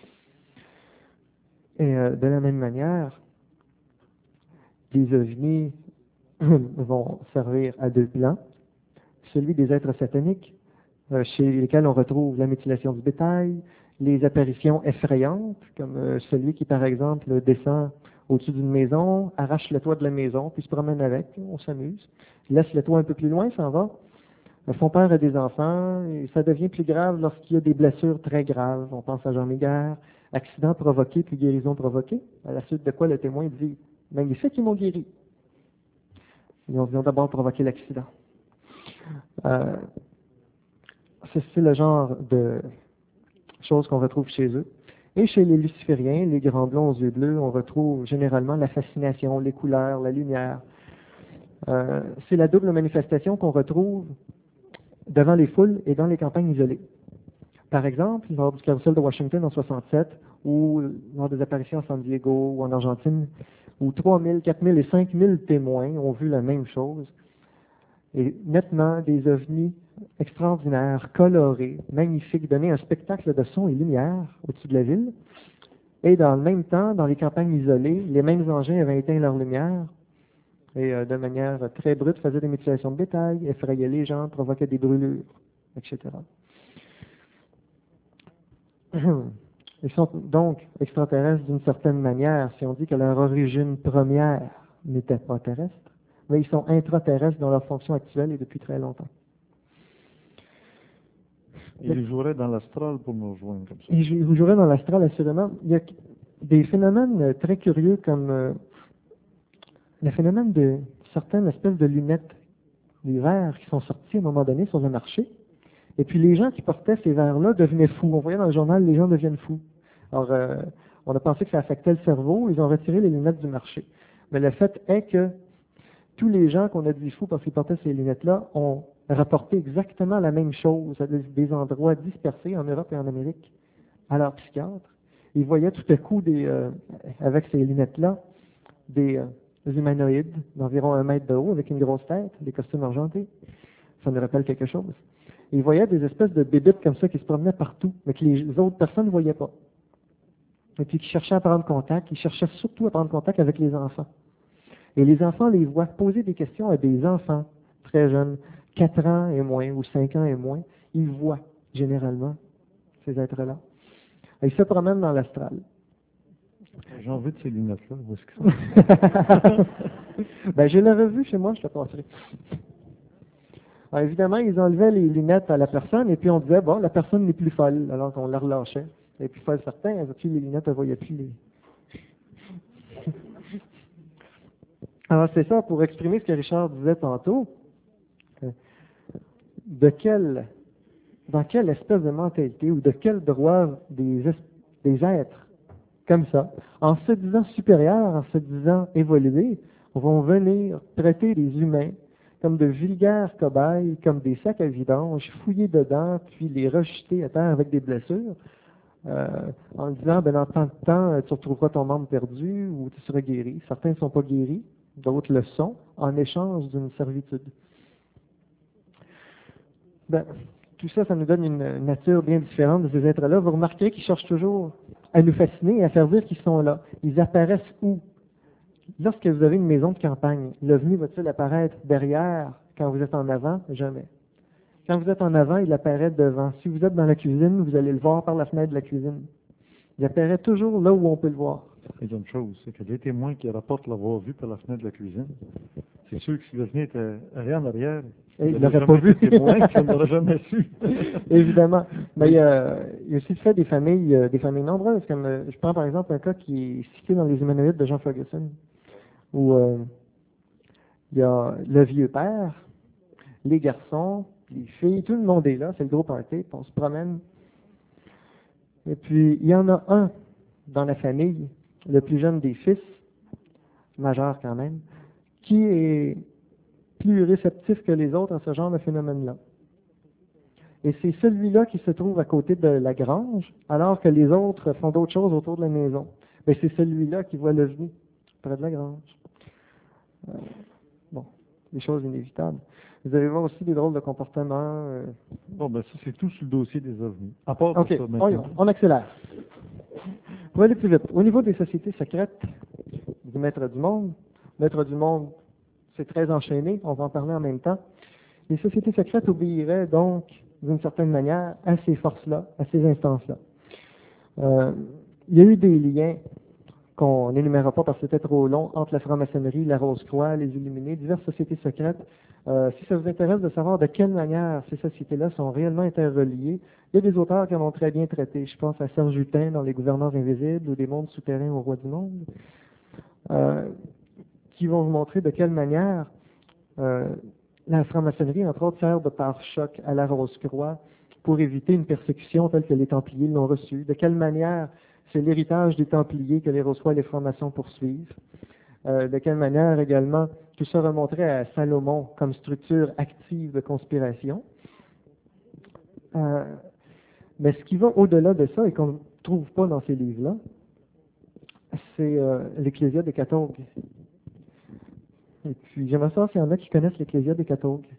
Et euh, de la même manière, les ovnis vont servir à deux plans. Celui des êtres sataniques, euh, chez lesquels on retrouve la mutilation du bétail, les apparitions effrayantes, comme euh, celui qui, par exemple, descend au-dessus d'une maison, arrache le toit de la maison, puis se promène avec, on s'amuse, laisse le toit un peu plus loin, s'en va. Son père a des enfants, et ça devient plus grave lorsqu'il y a des blessures très graves. On pense à Jean Mégère, accident provoqué, puis guérison provoquée, à la suite de quoi le témoin dit « Magnifique, ils m'ont guéri ». Ils ont, ont d'abord provoqué l'accident. Euh, c'est le genre de choses qu'on retrouve chez eux. Et chez les lucifériens, les grands blonds aux yeux bleus, on retrouve généralement la fascination, les couleurs, la lumière. Euh, c'est la double manifestation qu'on retrouve devant les foules et dans les campagnes isolées. Par exemple, lors du carrousel de Washington en soixante-sept, ou lors des apparitions à San Diego ou en Argentine, où trois mille, quatre mille et cinq mille témoins ont vu la même chose, et nettement des ovnis extraordinaires, colorés, magnifiques, donner un spectacle de son et lumière au-dessus de la ville. Et dans le même temps, dans les campagnes isolées, les mêmes engins avaient éteint leur lumière et euh, de manière très brute faisaient des mutilations de bétail, effrayaient les gens, provoquaient des brûlures, et cetera. Ils sont donc extraterrestres d'une certaine manière si on dit que leur origine première n'était pas terrestre, mais ils sont intraterrestres dans leur fonction actuelle et depuis très longtemps. Ils joueraient dans l'astral pour nous rejoindre comme ça. Ils joueraient dans l'astral, assurément. Il y a des phénomènes très curieux comme euh, le phénomène de certaines espèces de lunettes, des verres qui sont sortis à un moment donné sur le marché. Et puis les gens qui portaient ces verres-là devenaient fous. On voyait dans le journal, les gens deviennent fous. Alors, euh, on a pensé que ça affectait le cerveau, ils ont retiré les lunettes du marché. Mais le fait est que tous les gens qu'on a dit fous parce qu'ils portaient ces lunettes-là ont rapporter exactement la même chose à des, des endroits dispersés en Europe et en Amérique à leurs psychiatres. Ils voyaient tout à coup, des, euh, avec ces lunettes-là, des, euh, des humanoïdes d'environ un mètre de haut avec une grosse tête, des costumes argentés. Ça nous rappelle quelque chose. Et ils voyaient des espèces de bébites comme ça qui se promenaient partout, mais que les autres personnes ne voyaient pas. Et puis qui cherchaient à prendre contact, ils cherchaient surtout à prendre contact avec les enfants. Et les enfants les voient poser des questions à des enfants très jeunes, quatre ans et moins, ou cinq ans et moins. Ils voient généralement ces êtres-là. Et ils se promènent dans l'astral. J'ai envie de ces lunettes-là. Où est-ce qu'ils sont? Ben, je l'avais vu chez moi, je te passerai. Alors, évidemment, ils enlevaient les lunettes à la personne et puis on disait, bon, la personne n'est plus folle, alors qu'on la relâchait. Et puis, folle certain, elle plus les lunettes, elle ne voyait plus les... Alors, c'est ça, pour exprimer ce que Richard disait tantôt, euh, de quelle, dans quelle espèce de mentalité ou de quel droit des, es- des êtres comme ça, en se disant supérieurs, en se disant évolués, vont venir traiter les humains comme de vulgaires cobayes, comme des sacs à vidange, fouiller dedans, puis les rejeter à terre avec des blessures, euh, en disant, ben, dans tant de temps, tu retrouveras ton membre perdu ou tu seras guéri. Certains ne sont pas guéris, d'autres le sont, en échange d'une servitude. Ben, tout ça, ça nous donne une nature bien différente de ces êtres-là. Vous remarquerez qu'ils cherchent toujours à nous fasciner et à faire dire qu'ils sont là. Ils apparaissent où? Lorsque vous avez une maison de campagne, l'OVNI va-t-il apparaître derrière quand vous êtes en avant? Jamais. Quand vous êtes en avant, il apparaît devant. Si vous êtes dans la cuisine, vous allez le voir par la fenêtre de la cuisine. Il apparaît toujours là où on peut le voir. Il y a une chose, c'est que les témoins qui rapportent l'avoir vu par la fenêtre de la cuisine, c'est sûr que si l'OVNI était allé en arrière, Et il il l'aurait n'aurait pas jamais vu. été témoin, puis on n'aurait jamais su. Évidemment. Mais il y a, il y a aussi le fait des familles, euh, des familles nombreuses. Comme, euh, je prends par exemple un cas qui est cité dans les humanoïdes de Jean Ferguson, où euh, il y a le vieux père, les garçons, les filles, tout le monde est là, c'est le gros party, puis on se promène. Et puis, il y en a un dans la famille, le plus jeune des fils, majeur quand même, qui est plus réceptif que les autres à ce genre de phénomène-là. Et c'est celui-là qui se trouve à côté de la grange, alors que les autres font d'autres choses autour de la maison. Mais c'est celui-là qui voit l'OVNI près de la grange. Euh, bon, des choses inévitables. Vous allez voir aussi des drôles de comportements. euh. Bon, ben ça, c'est tout sur le dossier des OVNI. À part de OK, ça, on, maintenant. on accélère. Pour aller plus vite, au niveau des sociétés secrètes du maître du monde, maître du monde, c'est très enchaîné, on va en parler en même temps. Les sociétés secrètes obéiraient donc, d'une certaine manière, à ces forces-là, à ces instances-là. Euh, il y a eu des liens qu'on n'énumérera pas parce que c'était trop long, entre la franc-maçonnerie, la Rose-Croix, les Illuminés, diverses sociétés secrètes. Euh, si ça vous intéresse de savoir de quelle manière ces sociétés-là sont réellement interreliées, il y a des auteurs qui en ont très bien traité. Je pense à Serge Hutin dans Les Gouverneurs invisibles ou des mondes souterrains au roi du monde, euh, qui vont vous montrer de quelle manière euh, la franc-maçonnerie, entre autres, sert de pare-choc à la Rose-Croix pour éviter une persécution telle que les Templiers l'ont reçue. De quelle manière c'est l'héritage des Templiers que les Rose-Croix et les francs-maçons poursuivent. Euh, de quelle manière également tout ça remonterait à Salomon comme structure active de conspiration. Euh, mais ce qui va au-delà de ça et qu'on ne trouve pas dans ces livres-là, c'est euh, l'Ecclésia des Catholiques. Et puis j'aimerais savoir s'il y en a qui connaissent l'Ecclésia des Catholiques.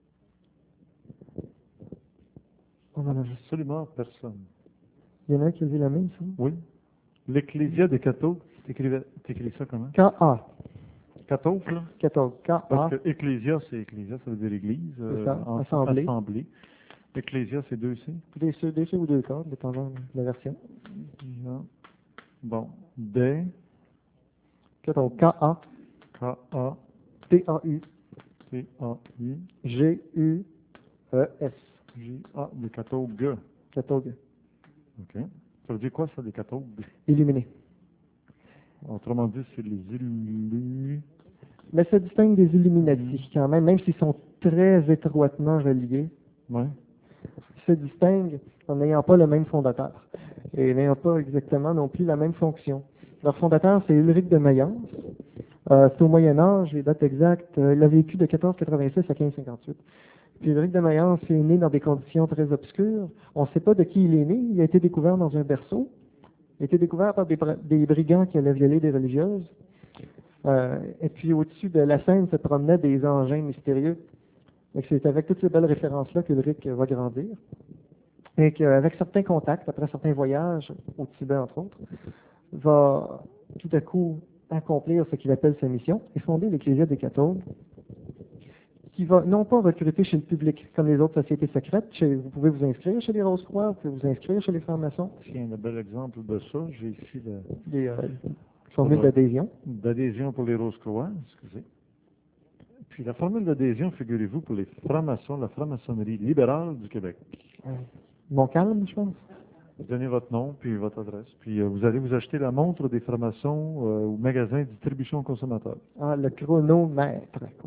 On en a juste. Absolument personne. Il y en a un qui a vu la main, ça? Oui. L'Ecclésia des cathos, t'écris ça comment? K A. Cathos, là? Catholique. K A. Parce que Ecclésia, c'est Ecclésia, ça veut dire Église. C'est ça, en- assemblée. assemblée. Ecclésia, c'est deux C. Des C, des C ou deux K, dépendant de la version. Ecclésia. Bon. Des. Catholique. K A. K-A. T A U. T-A-U. G U E S. J-A. Des catholiques. Catholique. OK. Ça veut dire quoi, ça, des catholiques? Illuminé. Autrement dit, c'est les illus. Mais ça distingue des Illuminati, quand même, même s'ils sont très étroitement reliés. Oui. Ils se distinguent en n'ayant pas le même fondateur et n'ayant pas exactement non plus la même fonction. Leur fondateur, c'est Ulrich de Mayence. Euh, c'est au Moyen Âge, les dates exactes. Euh, il a vécu de quatorze quatre-vingt-six à quinze cinquante-huit. Puis Ulrich de Mayence est né dans des conditions très obscures. On ne sait pas de qui il est né. Il a été découvert dans un berceau. Il a été découvert par des, des brigands qui allaient violer des religieuses. Euh, et puis au-dessus de la scène se promenaient des engins mystérieux. Et c'est avec toutes ces belles références-là qu'Ulrich va grandir. Et qu'avec certains contacts, après certains voyages, au Tibet entre autres, va tout à coup accomplir ce qu'il appelle sa mission et fonder l'Ecclésia des catholiques, qui va non pas recruter chez le public comme les autres sociétés secrètes. Chez, vous pouvez vous inscrire chez les Rose-Croix, vous pouvez vous inscrire chez les francs-maçons. Tiens, un bel exemple de ça, j'ai ici le, Les euh, formules d'adhésion. D'adhésion pour les Rose-Croix, excusez. Puis la formule d'adhésion, figurez-vous, pour les francs-maçons, la franc-maçonnerie libérale du Québec. Euh, Montcalm, je pense. Vous donnez votre nom, puis votre adresse, puis euh, vous allez vous acheter la montre des francs-maçons euh, au magasin distribution consommateur. Ah, le chronomètre, quoi.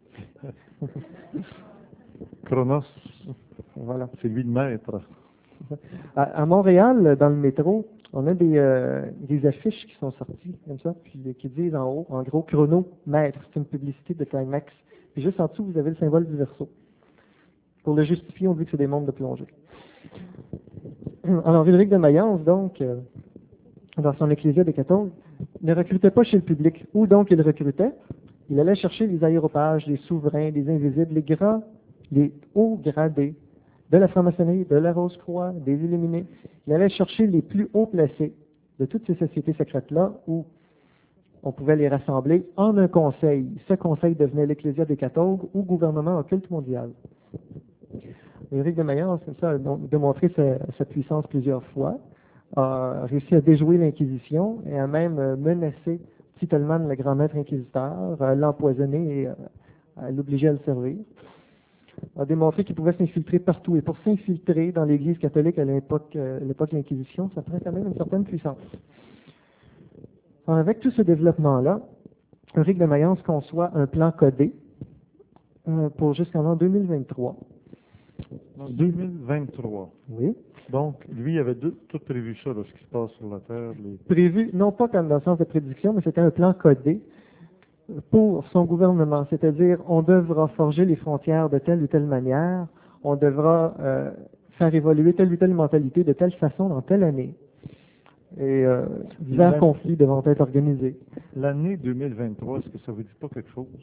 Chronos, Voilà. c'est lui de maître. À, à Montréal, dans le métro, on a des, euh, des affiches qui sont sorties, comme ça, puis euh, qui disent en haut, en gros, chronomètre. C'est une publicité de Climax. Puis juste en dessous, vous avez le symbole du verso. Pour le justifier, on dit que c'est des montres de plongée. Alors, Ulrich de Mayence, donc, euh, dans son Ecclésia des catholiques, ne recrutait pas chez le public. Où donc il recrutait? Il allait chercher les aéropages, les souverains, les invisibles, les grands, les hauts gradés de la franc-maçonnerie, de la Rose-Croix, des Illuminés. Il allait chercher les plus hauts placés de toutes ces sociétés secrètes-là où on pouvait les rassembler en un conseil. Ce conseil devenait l'Ecclésia des catholiques ou gouvernement occulte mondial. Ulrich de Mayence, comme ça, a démontré sa, sa puissance plusieurs fois, a réussi à déjouer l'Inquisition et a même menacé Titelman, le grand maître inquisiteur, à l'empoisonner et à l'obliger à le servir. A démontré qu'il pouvait s'infiltrer partout. Et pour s'infiltrer dans l'Église catholique à l'époque, à l'époque de l'Inquisition, ça prend quand même une certaine puissance. Alors, avec tout ce développement-là, Ulrich de Mayence conçoit un plan codé euh, pour jusqu'en l'an deux mille vingt-trois. deux mille vingt-trois. Oui. Donc, lui, il avait deux, tout prévu ça, là, ce qui se passe sur la Terre. Les... Prévu, non pas comme dans le sens de prédiction, mais c'était un plan codé pour son gouvernement. C'est-à-dire, on devra forger les frontières de telle ou telle manière, on devra euh, faire évoluer telle ou telle mentalité de telle façon dans telle année. Et euh, divers conflits devront être organisés. L'année deux mille vingt-trois, est-ce que ça vous dit pas quelque chose?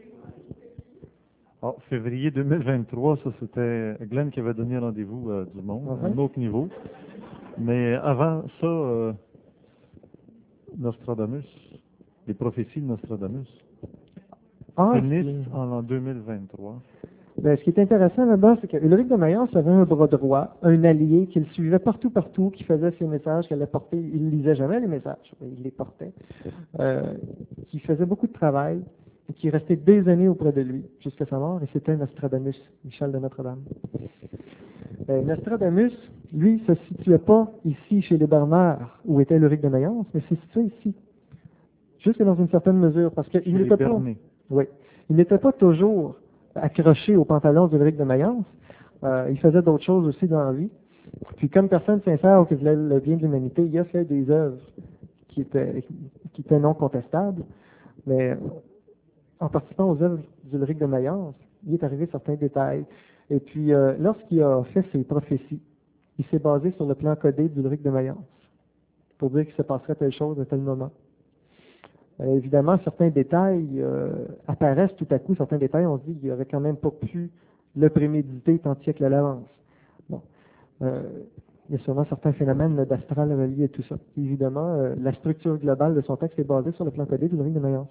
Ah, février deux mille vingt-trois, ça c'était Glenn qui avait donné rendez-vous à du monde, Uh-huh. à un autre niveau. Mais avant ça, euh, Nostradamus, les prophéties de Nostradamus, Ah, finissent en l'an deux mille vingt-trois. ben, ce qui est intéressant là-bas, c'est que Ulrich de Mayence avait un bras droit, un allié qu'il suivait partout, partout, qui faisait ses messages, qu'elle allait porter. Il ne lisait jamais les messages, mais il les portait. Euh, qui faisait beaucoup de travail, et qui restait des années auprès de lui, jusqu'à sa mort, et c'était Nostradamus, Michel de Notre-Dame. Ben, Nostradamus, lui, se situait pas ici, chez les Bernard, où était Ulrich de Mayence, mais se situait ici. Jusque dans une certaine mesure, parce qu'il Chez n'était les pas... Bernais. Oui. Il n'était pas toujours accroché aux pantalons d'Ulrich de Mayence. Euh, il faisait d'autres choses aussi dans la vie. Puis comme personne sincère ou qui voulait le bien de l'humanité, il a fait des œuvres qui étaient, qui étaient non contestables. Mais en participant aux œuvres d'Ulrich de Mayence, il est arrivé certains détails. Et puis, euh, lorsqu'il a fait ses prophéties, il s'est basé sur le plan codé d'Ulrich de Mayence pour dire qu'il se passerait telle chose à tel moment. Euh, évidemment, certains détails euh, apparaissent tout à coup, certains détails, on se dit qu'il n'aurait quand même pas pu le préméditer tant de siècles à l'avance. Bon. Euh, il y a sûrement certains phénomènes d'astral reliés à tout ça. Évidemment, euh, la structure globale de son texte est basée sur le plan codé d'Ulrich de Mayence.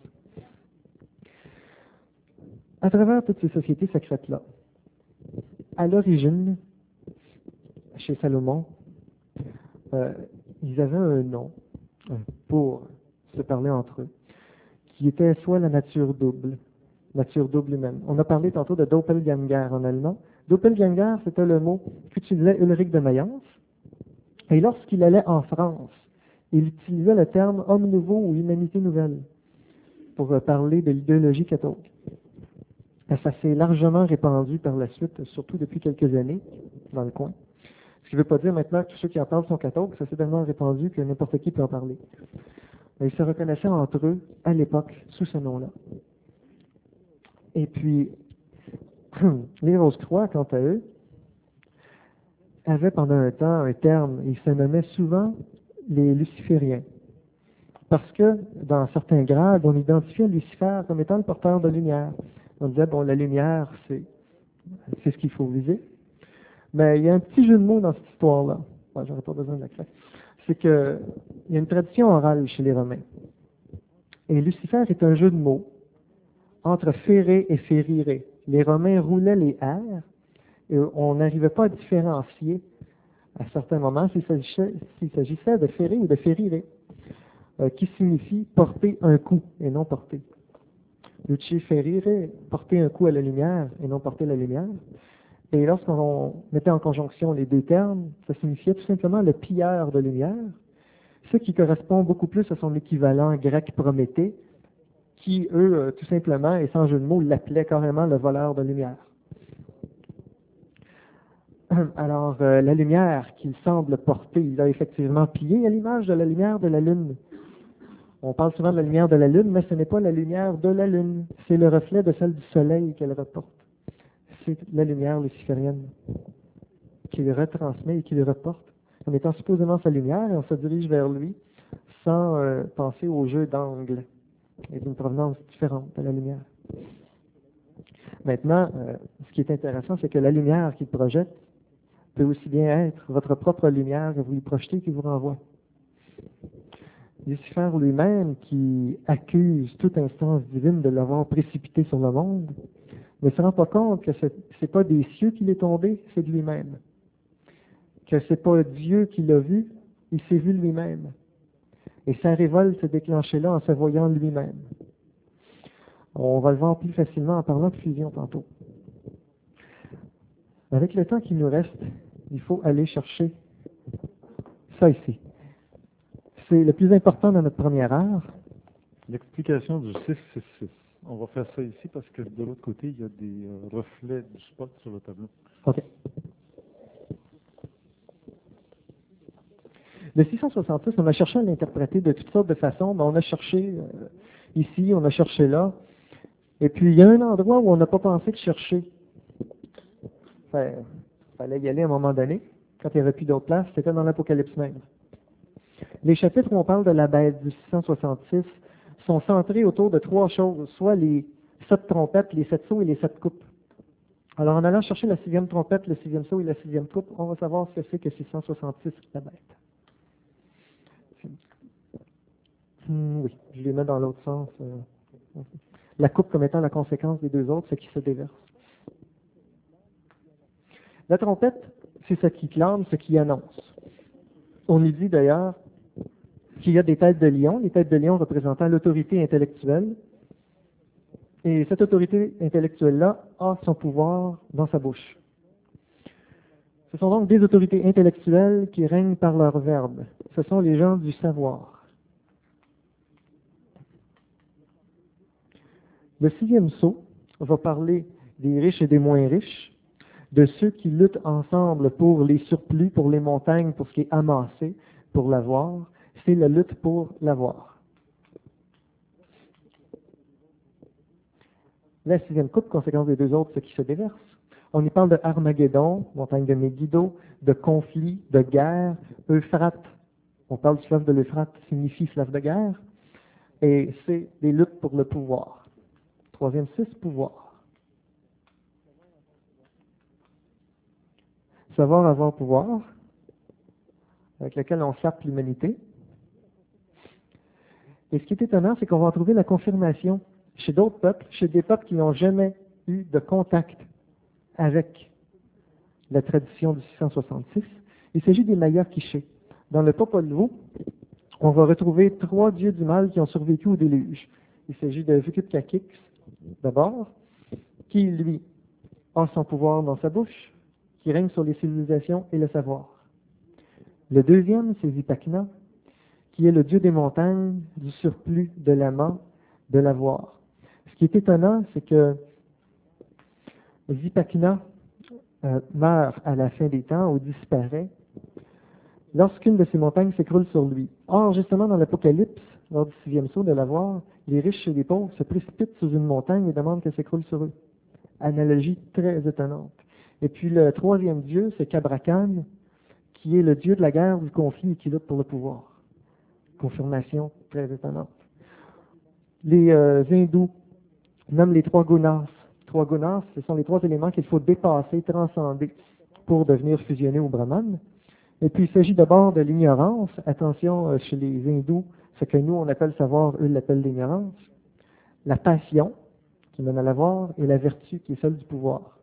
À travers toutes ces sociétés secrètes-là, à l'origine, chez Salomon, euh, ils avaient un nom pour se parler entre eux, qui était soit la nature double, nature double humaine. On a parlé tantôt de Doppelganger en allemand. Doppelganger, c'était le mot qu'utilisait Ulrich de Mayence. Et lorsqu'il allait en France, il utilisait le terme homme nouveau ou humanité nouvelle pour parler de l'idéologie catholique. Et ça s'est largement répandu par la suite, surtout depuis quelques années, dans le coin. Ce qui ne veut pas dire maintenant que tous ceux qui en parlent sont catholiques, ça s'est tellement répandu que n'importe qui peut en parler. Ils se reconnaissaient entre eux, à l'époque, sous ce nom-là. Et puis, Les Rose-Croix, quant à eux, avaient pendant un temps un terme, ils se nommaient souvent les Lucifériens. Parce que, dans certains grades, on identifiait Lucifer comme étant le porteur de lumière. On disait, bon, la lumière, c'est, c'est ce qu'il faut viser. Mais il y a un petit jeu de mots dans cette histoire-là. Ouais, j'aurais pas besoin de la craie. C'est que, il y a une tradition orale chez les Romains. Et Lucifer est un jeu de mots entre ferré et fériré. Les Romains roulaient les R et on n'arrivait pas à différencier à certains moments s'il s'agissait, s'il s'agissait de ferré ou de fériré, euh, qui signifie porter un coup et non porter. Luce ferire, porter un coup à la lumière et non porter la lumière. Et lorsqu'on mettait en conjonction les deux termes, ça signifiait tout simplement le pilleur de lumière, ce qui correspond beaucoup plus à son équivalent grec Prométhée, qui, eux, euh, tout simplement, et sans jeu de mots, l'appelaient carrément le voleur de lumière. Alors, euh, la lumière qu'il semble porter, il a effectivement pillé à l'image de la lumière de la Lune. On parle souvent de la lumière de la Lune, mais ce n'est pas la lumière de la Lune, c'est le reflet de celle du Soleil qu'elle reporte. C'est la lumière luciférienne qui le retransmet et qui le reporte en étant supposément sa lumière, et on se dirige vers lui sans euh, penser au jeu d'angle et d'une provenance différente de la lumière. Maintenant, euh, ce qui est intéressant, c'est que la lumière qu'il projette peut aussi bien être votre propre lumière que vous lui projetez qui vous renvoie. Lucifer lui-même, qui accuse toute instance divine de l'avoir précipité sur le monde, ne se rend pas compte que ce n'est pas des cieux qu'il est tombé, c'est de lui-même. Que ce n'est pas Dieu qui l'a vu, il s'est vu lui-même. Et sa révolte s'est déclenchée là en se voyant lui-même. On va le voir plus facilement en parlant de fusion tantôt. Avec le temps qui nous reste, il faut aller chercher ça ici. C'est le plus important dans notre première heure. L'explication du six six six. On va faire ça ici parce que de l'autre côté, il y a des euh, reflets du spot sur le tableau. OK. Le six cent soixante-six, on a cherché à l'interpréter de toutes sortes de façons, mais on a cherché euh, ici, on a cherché là. Et puis, il y a un endroit où on n'a pas pensé de chercher. Il fallait y aller à un moment donné, quand il n'y avait plus d'autre place, c'était dans l'Apocalypse même. Les chapitres où on parle de la bête du six cent soixante-six sont centrés autour de trois choses, soit les sept trompettes, les sept sceaux et les sept coupes. Alors, en allant chercher la sixième trompette, le sixième sceau et la sixième coupe, on va savoir ce que c'est que six cent soixante-six, la bête. Hmm, oui, je les mets dans l'autre sens. Euh, la coupe comme étant la conséquence des deux autres, ce qui se déverse. La trompette, c'est ce qui clame, ce qui annonce. On y dit d'ailleurs qu'il y a des têtes de lion, les têtes de lion représentant l'autorité intellectuelle. Et cette autorité intellectuelle-là a son pouvoir dans sa bouche. Ce sont donc des autorités intellectuelles qui règnent par leur verbe. Ce sont les gens du savoir. Le sixième sceau va parler des riches et des moins riches, de ceux qui luttent ensemble pour les surplus, pour les montagnes, pour ce qui est amassé, pour l'avoir. C'est la lutte pour l'avoir. La sixième coupe, conséquence des deux autres, ce qui se déverse. On y parle de Armageddon, montagne de Megiddo, de conflit, de guerre, Euphrate. On parle du fleuve de l'Euphrate, signifie fleuve de guerre. Et c'est des luttes pour le pouvoir. Troisième six, pouvoir. Savoir avoir pouvoir, avec lequel on sape l'humanité. Et ce qui est étonnant, c'est qu'on va en trouver la confirmation chez d'autres peuples, chez des peuples qui n'ont jamais eu de contact avec la tradition du six cent soixante-six. Il s'agit des Maya Quiché. Dans le Popol Vuh, on va retrouver trois dieux du mal qui ont survécu au déluge. Il s'agit de Vukutkakix, d'abord, qui, lui, a son pouvoir dans sa bouche, qui règne sur les civilisations et le savoir. Le deuxième, c'est Zipacna, qui est le dieu des montagnes, du surplus, de l'amas, de l'avoir. Ce qui est étonnant, c'est que Zipacna euh, meurt à la fin des temps ou disparaît lorsqu'une de ces montagnes s'écroule sur lui. Or, justement, dans l'Apocalypse, lors du sixième sceau de l'avoir, les riches et les pauvres se précipitent sous une montagne et demandent qu'elle s'écroule sur eux. Analogie très étonnante. Et puis le troisième dieu, c'est Kabrakan, qui est le dieu de la guerre, du conflit et qui lutte pour le pouvoir. Confirmation très étonnante. Les euh, hindous nomment les trois gunas. Trois gunas, ce sont les trois éléments qu'il faut dépasser, transcender pour devenir fusionné au Brahman. Et puis il s'agit d'abord de l'ignorance. Attention, euh, chez les hindous, ce que nous on appelle savoir, eux l'appellent l'ignorance. La passion, qui mène à l'avoir, et la vertu, qui est celle du pouvoir.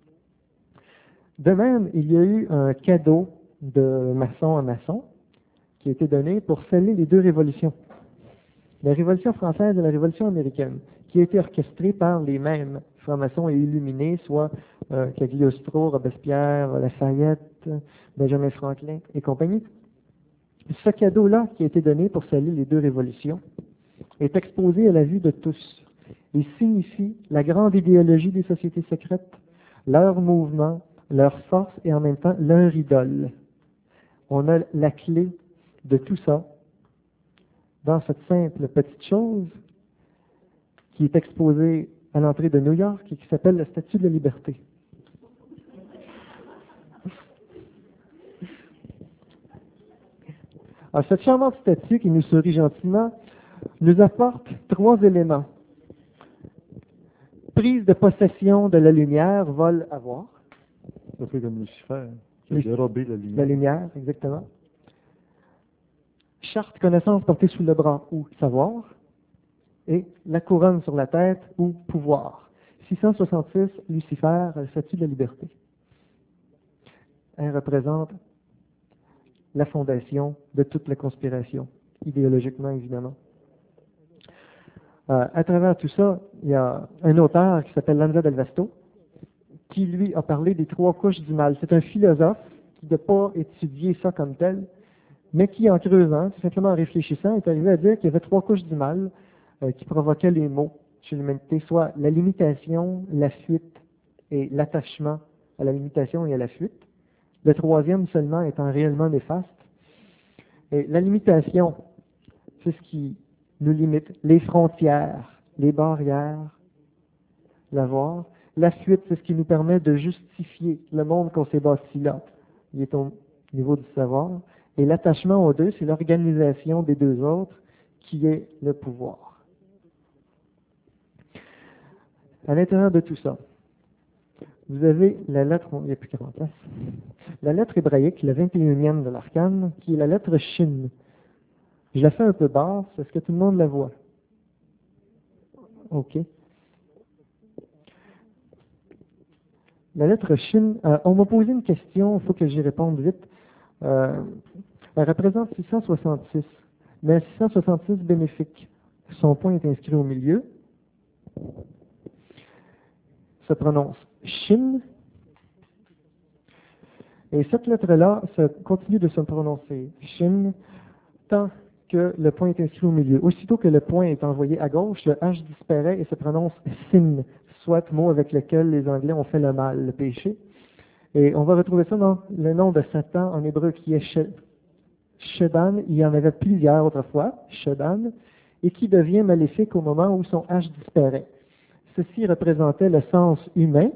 De même, il y a eu un cadeau de maçon à maçon qui a été donné pour sceller les deux révolutions. La Révolution française et la Révolution américaine, qui a été orchestrée par les mêmes francs-maçons et illuminés, soit euh, Cagliostro, Robespierre, Lafayette, Benjamin Franklin et compagnie. Ce cadeau-là, qui a été donné pour sceller les deux révolutions, est exposé à la vue de tous. Il signifie la grande idéologie des sociétés secrètes, leur mouvement, leur force et en même temps leur idole. On a la clé de tout ça dans cette simple petite chose qui est exposée à l'entrée de New York et qui s'appelle la Statue de la Liberté. Alors, cette charmante statue qui nous sourit gentiment nous apporte trois éléments. Prise de possession de la lumière, vol, avoir. Ça fait comme Lucifer, qui a Luc- dérobé la lumière. La lumière, exactement. Charte, connaissance portée sous le bras ou savoir. Et la couronne sur la tête ou pouvoir. six cent soixante-six, Lucifer, la statue de la liberté. Elle représente la fondation de toute la conspiration, idéologiquement évidemment. Euh, à travers tout ça, il y a un auteur qui s'appelle Lanza del Vasto, qui lui a parlé des trois couches du mal. C'est un philosophe qui n'a pas étudié ça comme tel, mais qui, en creusant, tout simplement en réfléchissant, est arrivé à dire qu'il y avait trois couches du mal euh, qui provoquaient les maux chez l'humanité, soit la limitation, la fuite et l'attachement à la limitation et à la fuite. Le troisième seulement étant réellement néfaste. Et la limitation, c'est ce qui nous limite, les frontières, les barrières, l'avoir. La fuite, c'est ce qui nous permet de justifier le monde qu'on s'est bâti là. Il est au niveau du savoir. Et l'attachement aux deux, c'est l'organisation des deux autres qui est le pouvoir. À l'intérieur de tout ça, vous avez la lettre, il n'y a plus quarante places, la lettre hébraïque, la vingt et unième de l'arcane, qui est la lettre Shin. Je la fais un peu basse, est-ce que tout le monde la voit? OK. La lettre Shin, euh, on m'a posé une question, il faut que j'y réponde vite. Euh, elle représente six cent soixante-six, mais six cent soixante-six bénéfique. Son point est inscrit au milieu. Se prononce Shin. Et cette lettre-là se continue de se prononcer Shin tant que le point est inscrit au milieu. Aussitôt que le point est envoyé à gauche, le H disparaît et se prononce Sin, soit mot avec lequel les Anglais ont fait le mal, le péché. Et on va retrouver ça dans le nom de Satan en hébreu qui est She- Shedan. Il y en avait plusieurs autrefois, Shedan, et qui devient maléfique au moment où son H disparaît. Ceci représentait le sens humain.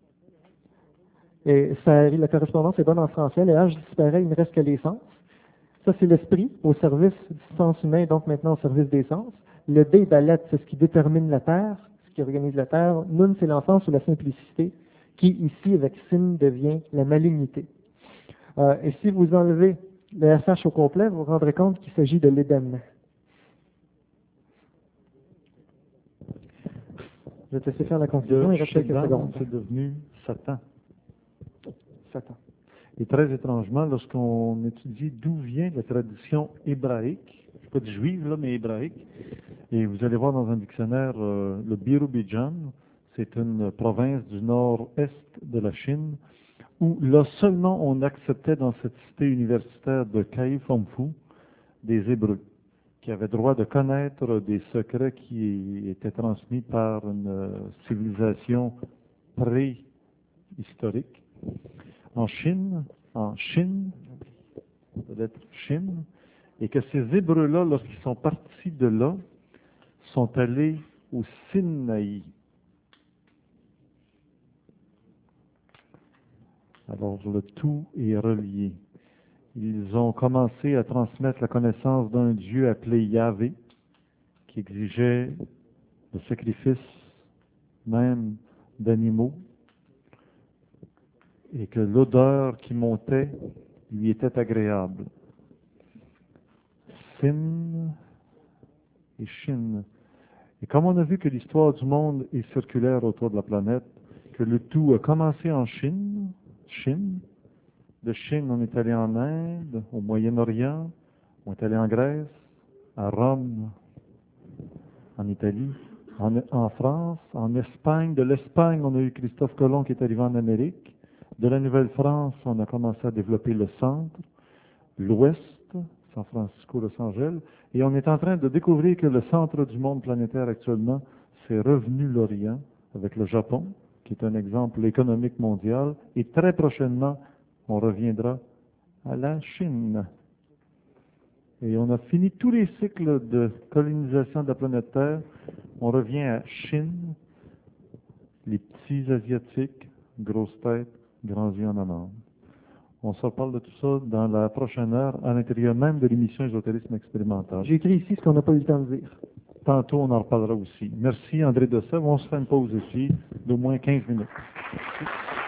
Et ça, la correspondance est bonne en français. Le H disparaît, il ne reste que les sens. Ça, c'est l'esprit au service du sens humain, donc maintenant au service des sens. Le D, Dalet, c'est ce qui détermine la Terre, ce qui organise la Terre. Nun, c'est l'enfance ou la simplicité, qui ici, avec Sin, devient la malignité. Euh, et si vous enlevez le S H au complet, vous vous rendrez compte qu'il s'agit de l'Éden. Je vais te laisser faire la conclusion, il De reste quelques Shedan, secondes. c'est devenu Satan. Satan. Et très étrangement, lorsqu'on étudie d'où vient la tradition hébraïque, je ne pas dire juive, là, mais hébraïque, et vous allez voir dans un dictionnaire, euh, le Birubidjan, c'est une province du nord-est de la Chine, où là seulement on acceptait dans cette cité universitaire de Kaifomfu des Hébreux, qui avaient droit de connaître des secrets qui étaient transmis par une euh, civilisation préhistorique. En Chine, en Chine, peut-être Chine, et que ces Hébreux-là, lorsqu'ils sont partis de là, sont allés au Sinaï. Alors, le tout est relié. Ils ont commencé à transmettre la connaissance d'un Dieu appelé Yahvé, qui exigeait le sacrifice même d'animaux, et que l'odeur qui montait lui était agréable. Sin et Shin. Et comme on a vu que l'histoire du monde est circulaire autour de la planète, que le tout a commencé en Chine, Chine, de Chine on est allé en Inde, au Moyen-Orient, on est allé en Grèce, à Rome, en Italie, en, en France, en Espagne. De l'Espagne, on a eu Christophe Colomb qui est arrivé en Amérique. De la Nouvelle-France, on a commencé à développer le centre, l'ouest, San Francisco, Los Angeles, et on est en train de découvrir que le centre du monde planétaire actuellement, c'est revenu l'Orient, avec le Japon, qui est un exemple économique mondial, et très prochainement, on reviendra à la Chine. Et on a fini tous les cycles de colonisation de la planète Terre, on revient à Chine, les petits Asiatiques, grosses têtes, grands yeux en amande. On se reparle de tout ça dans la prochaine heure, à l'intérieur même de l'émission Ésotérisme expérimental. J'ai écrit ici ce qu'on n'a pas eu le temps de dire. Tantôt, on en reparlera aussi. Merci, André Dessèvres. On se fait une pause ici d'au moins quinze minutes. Merci.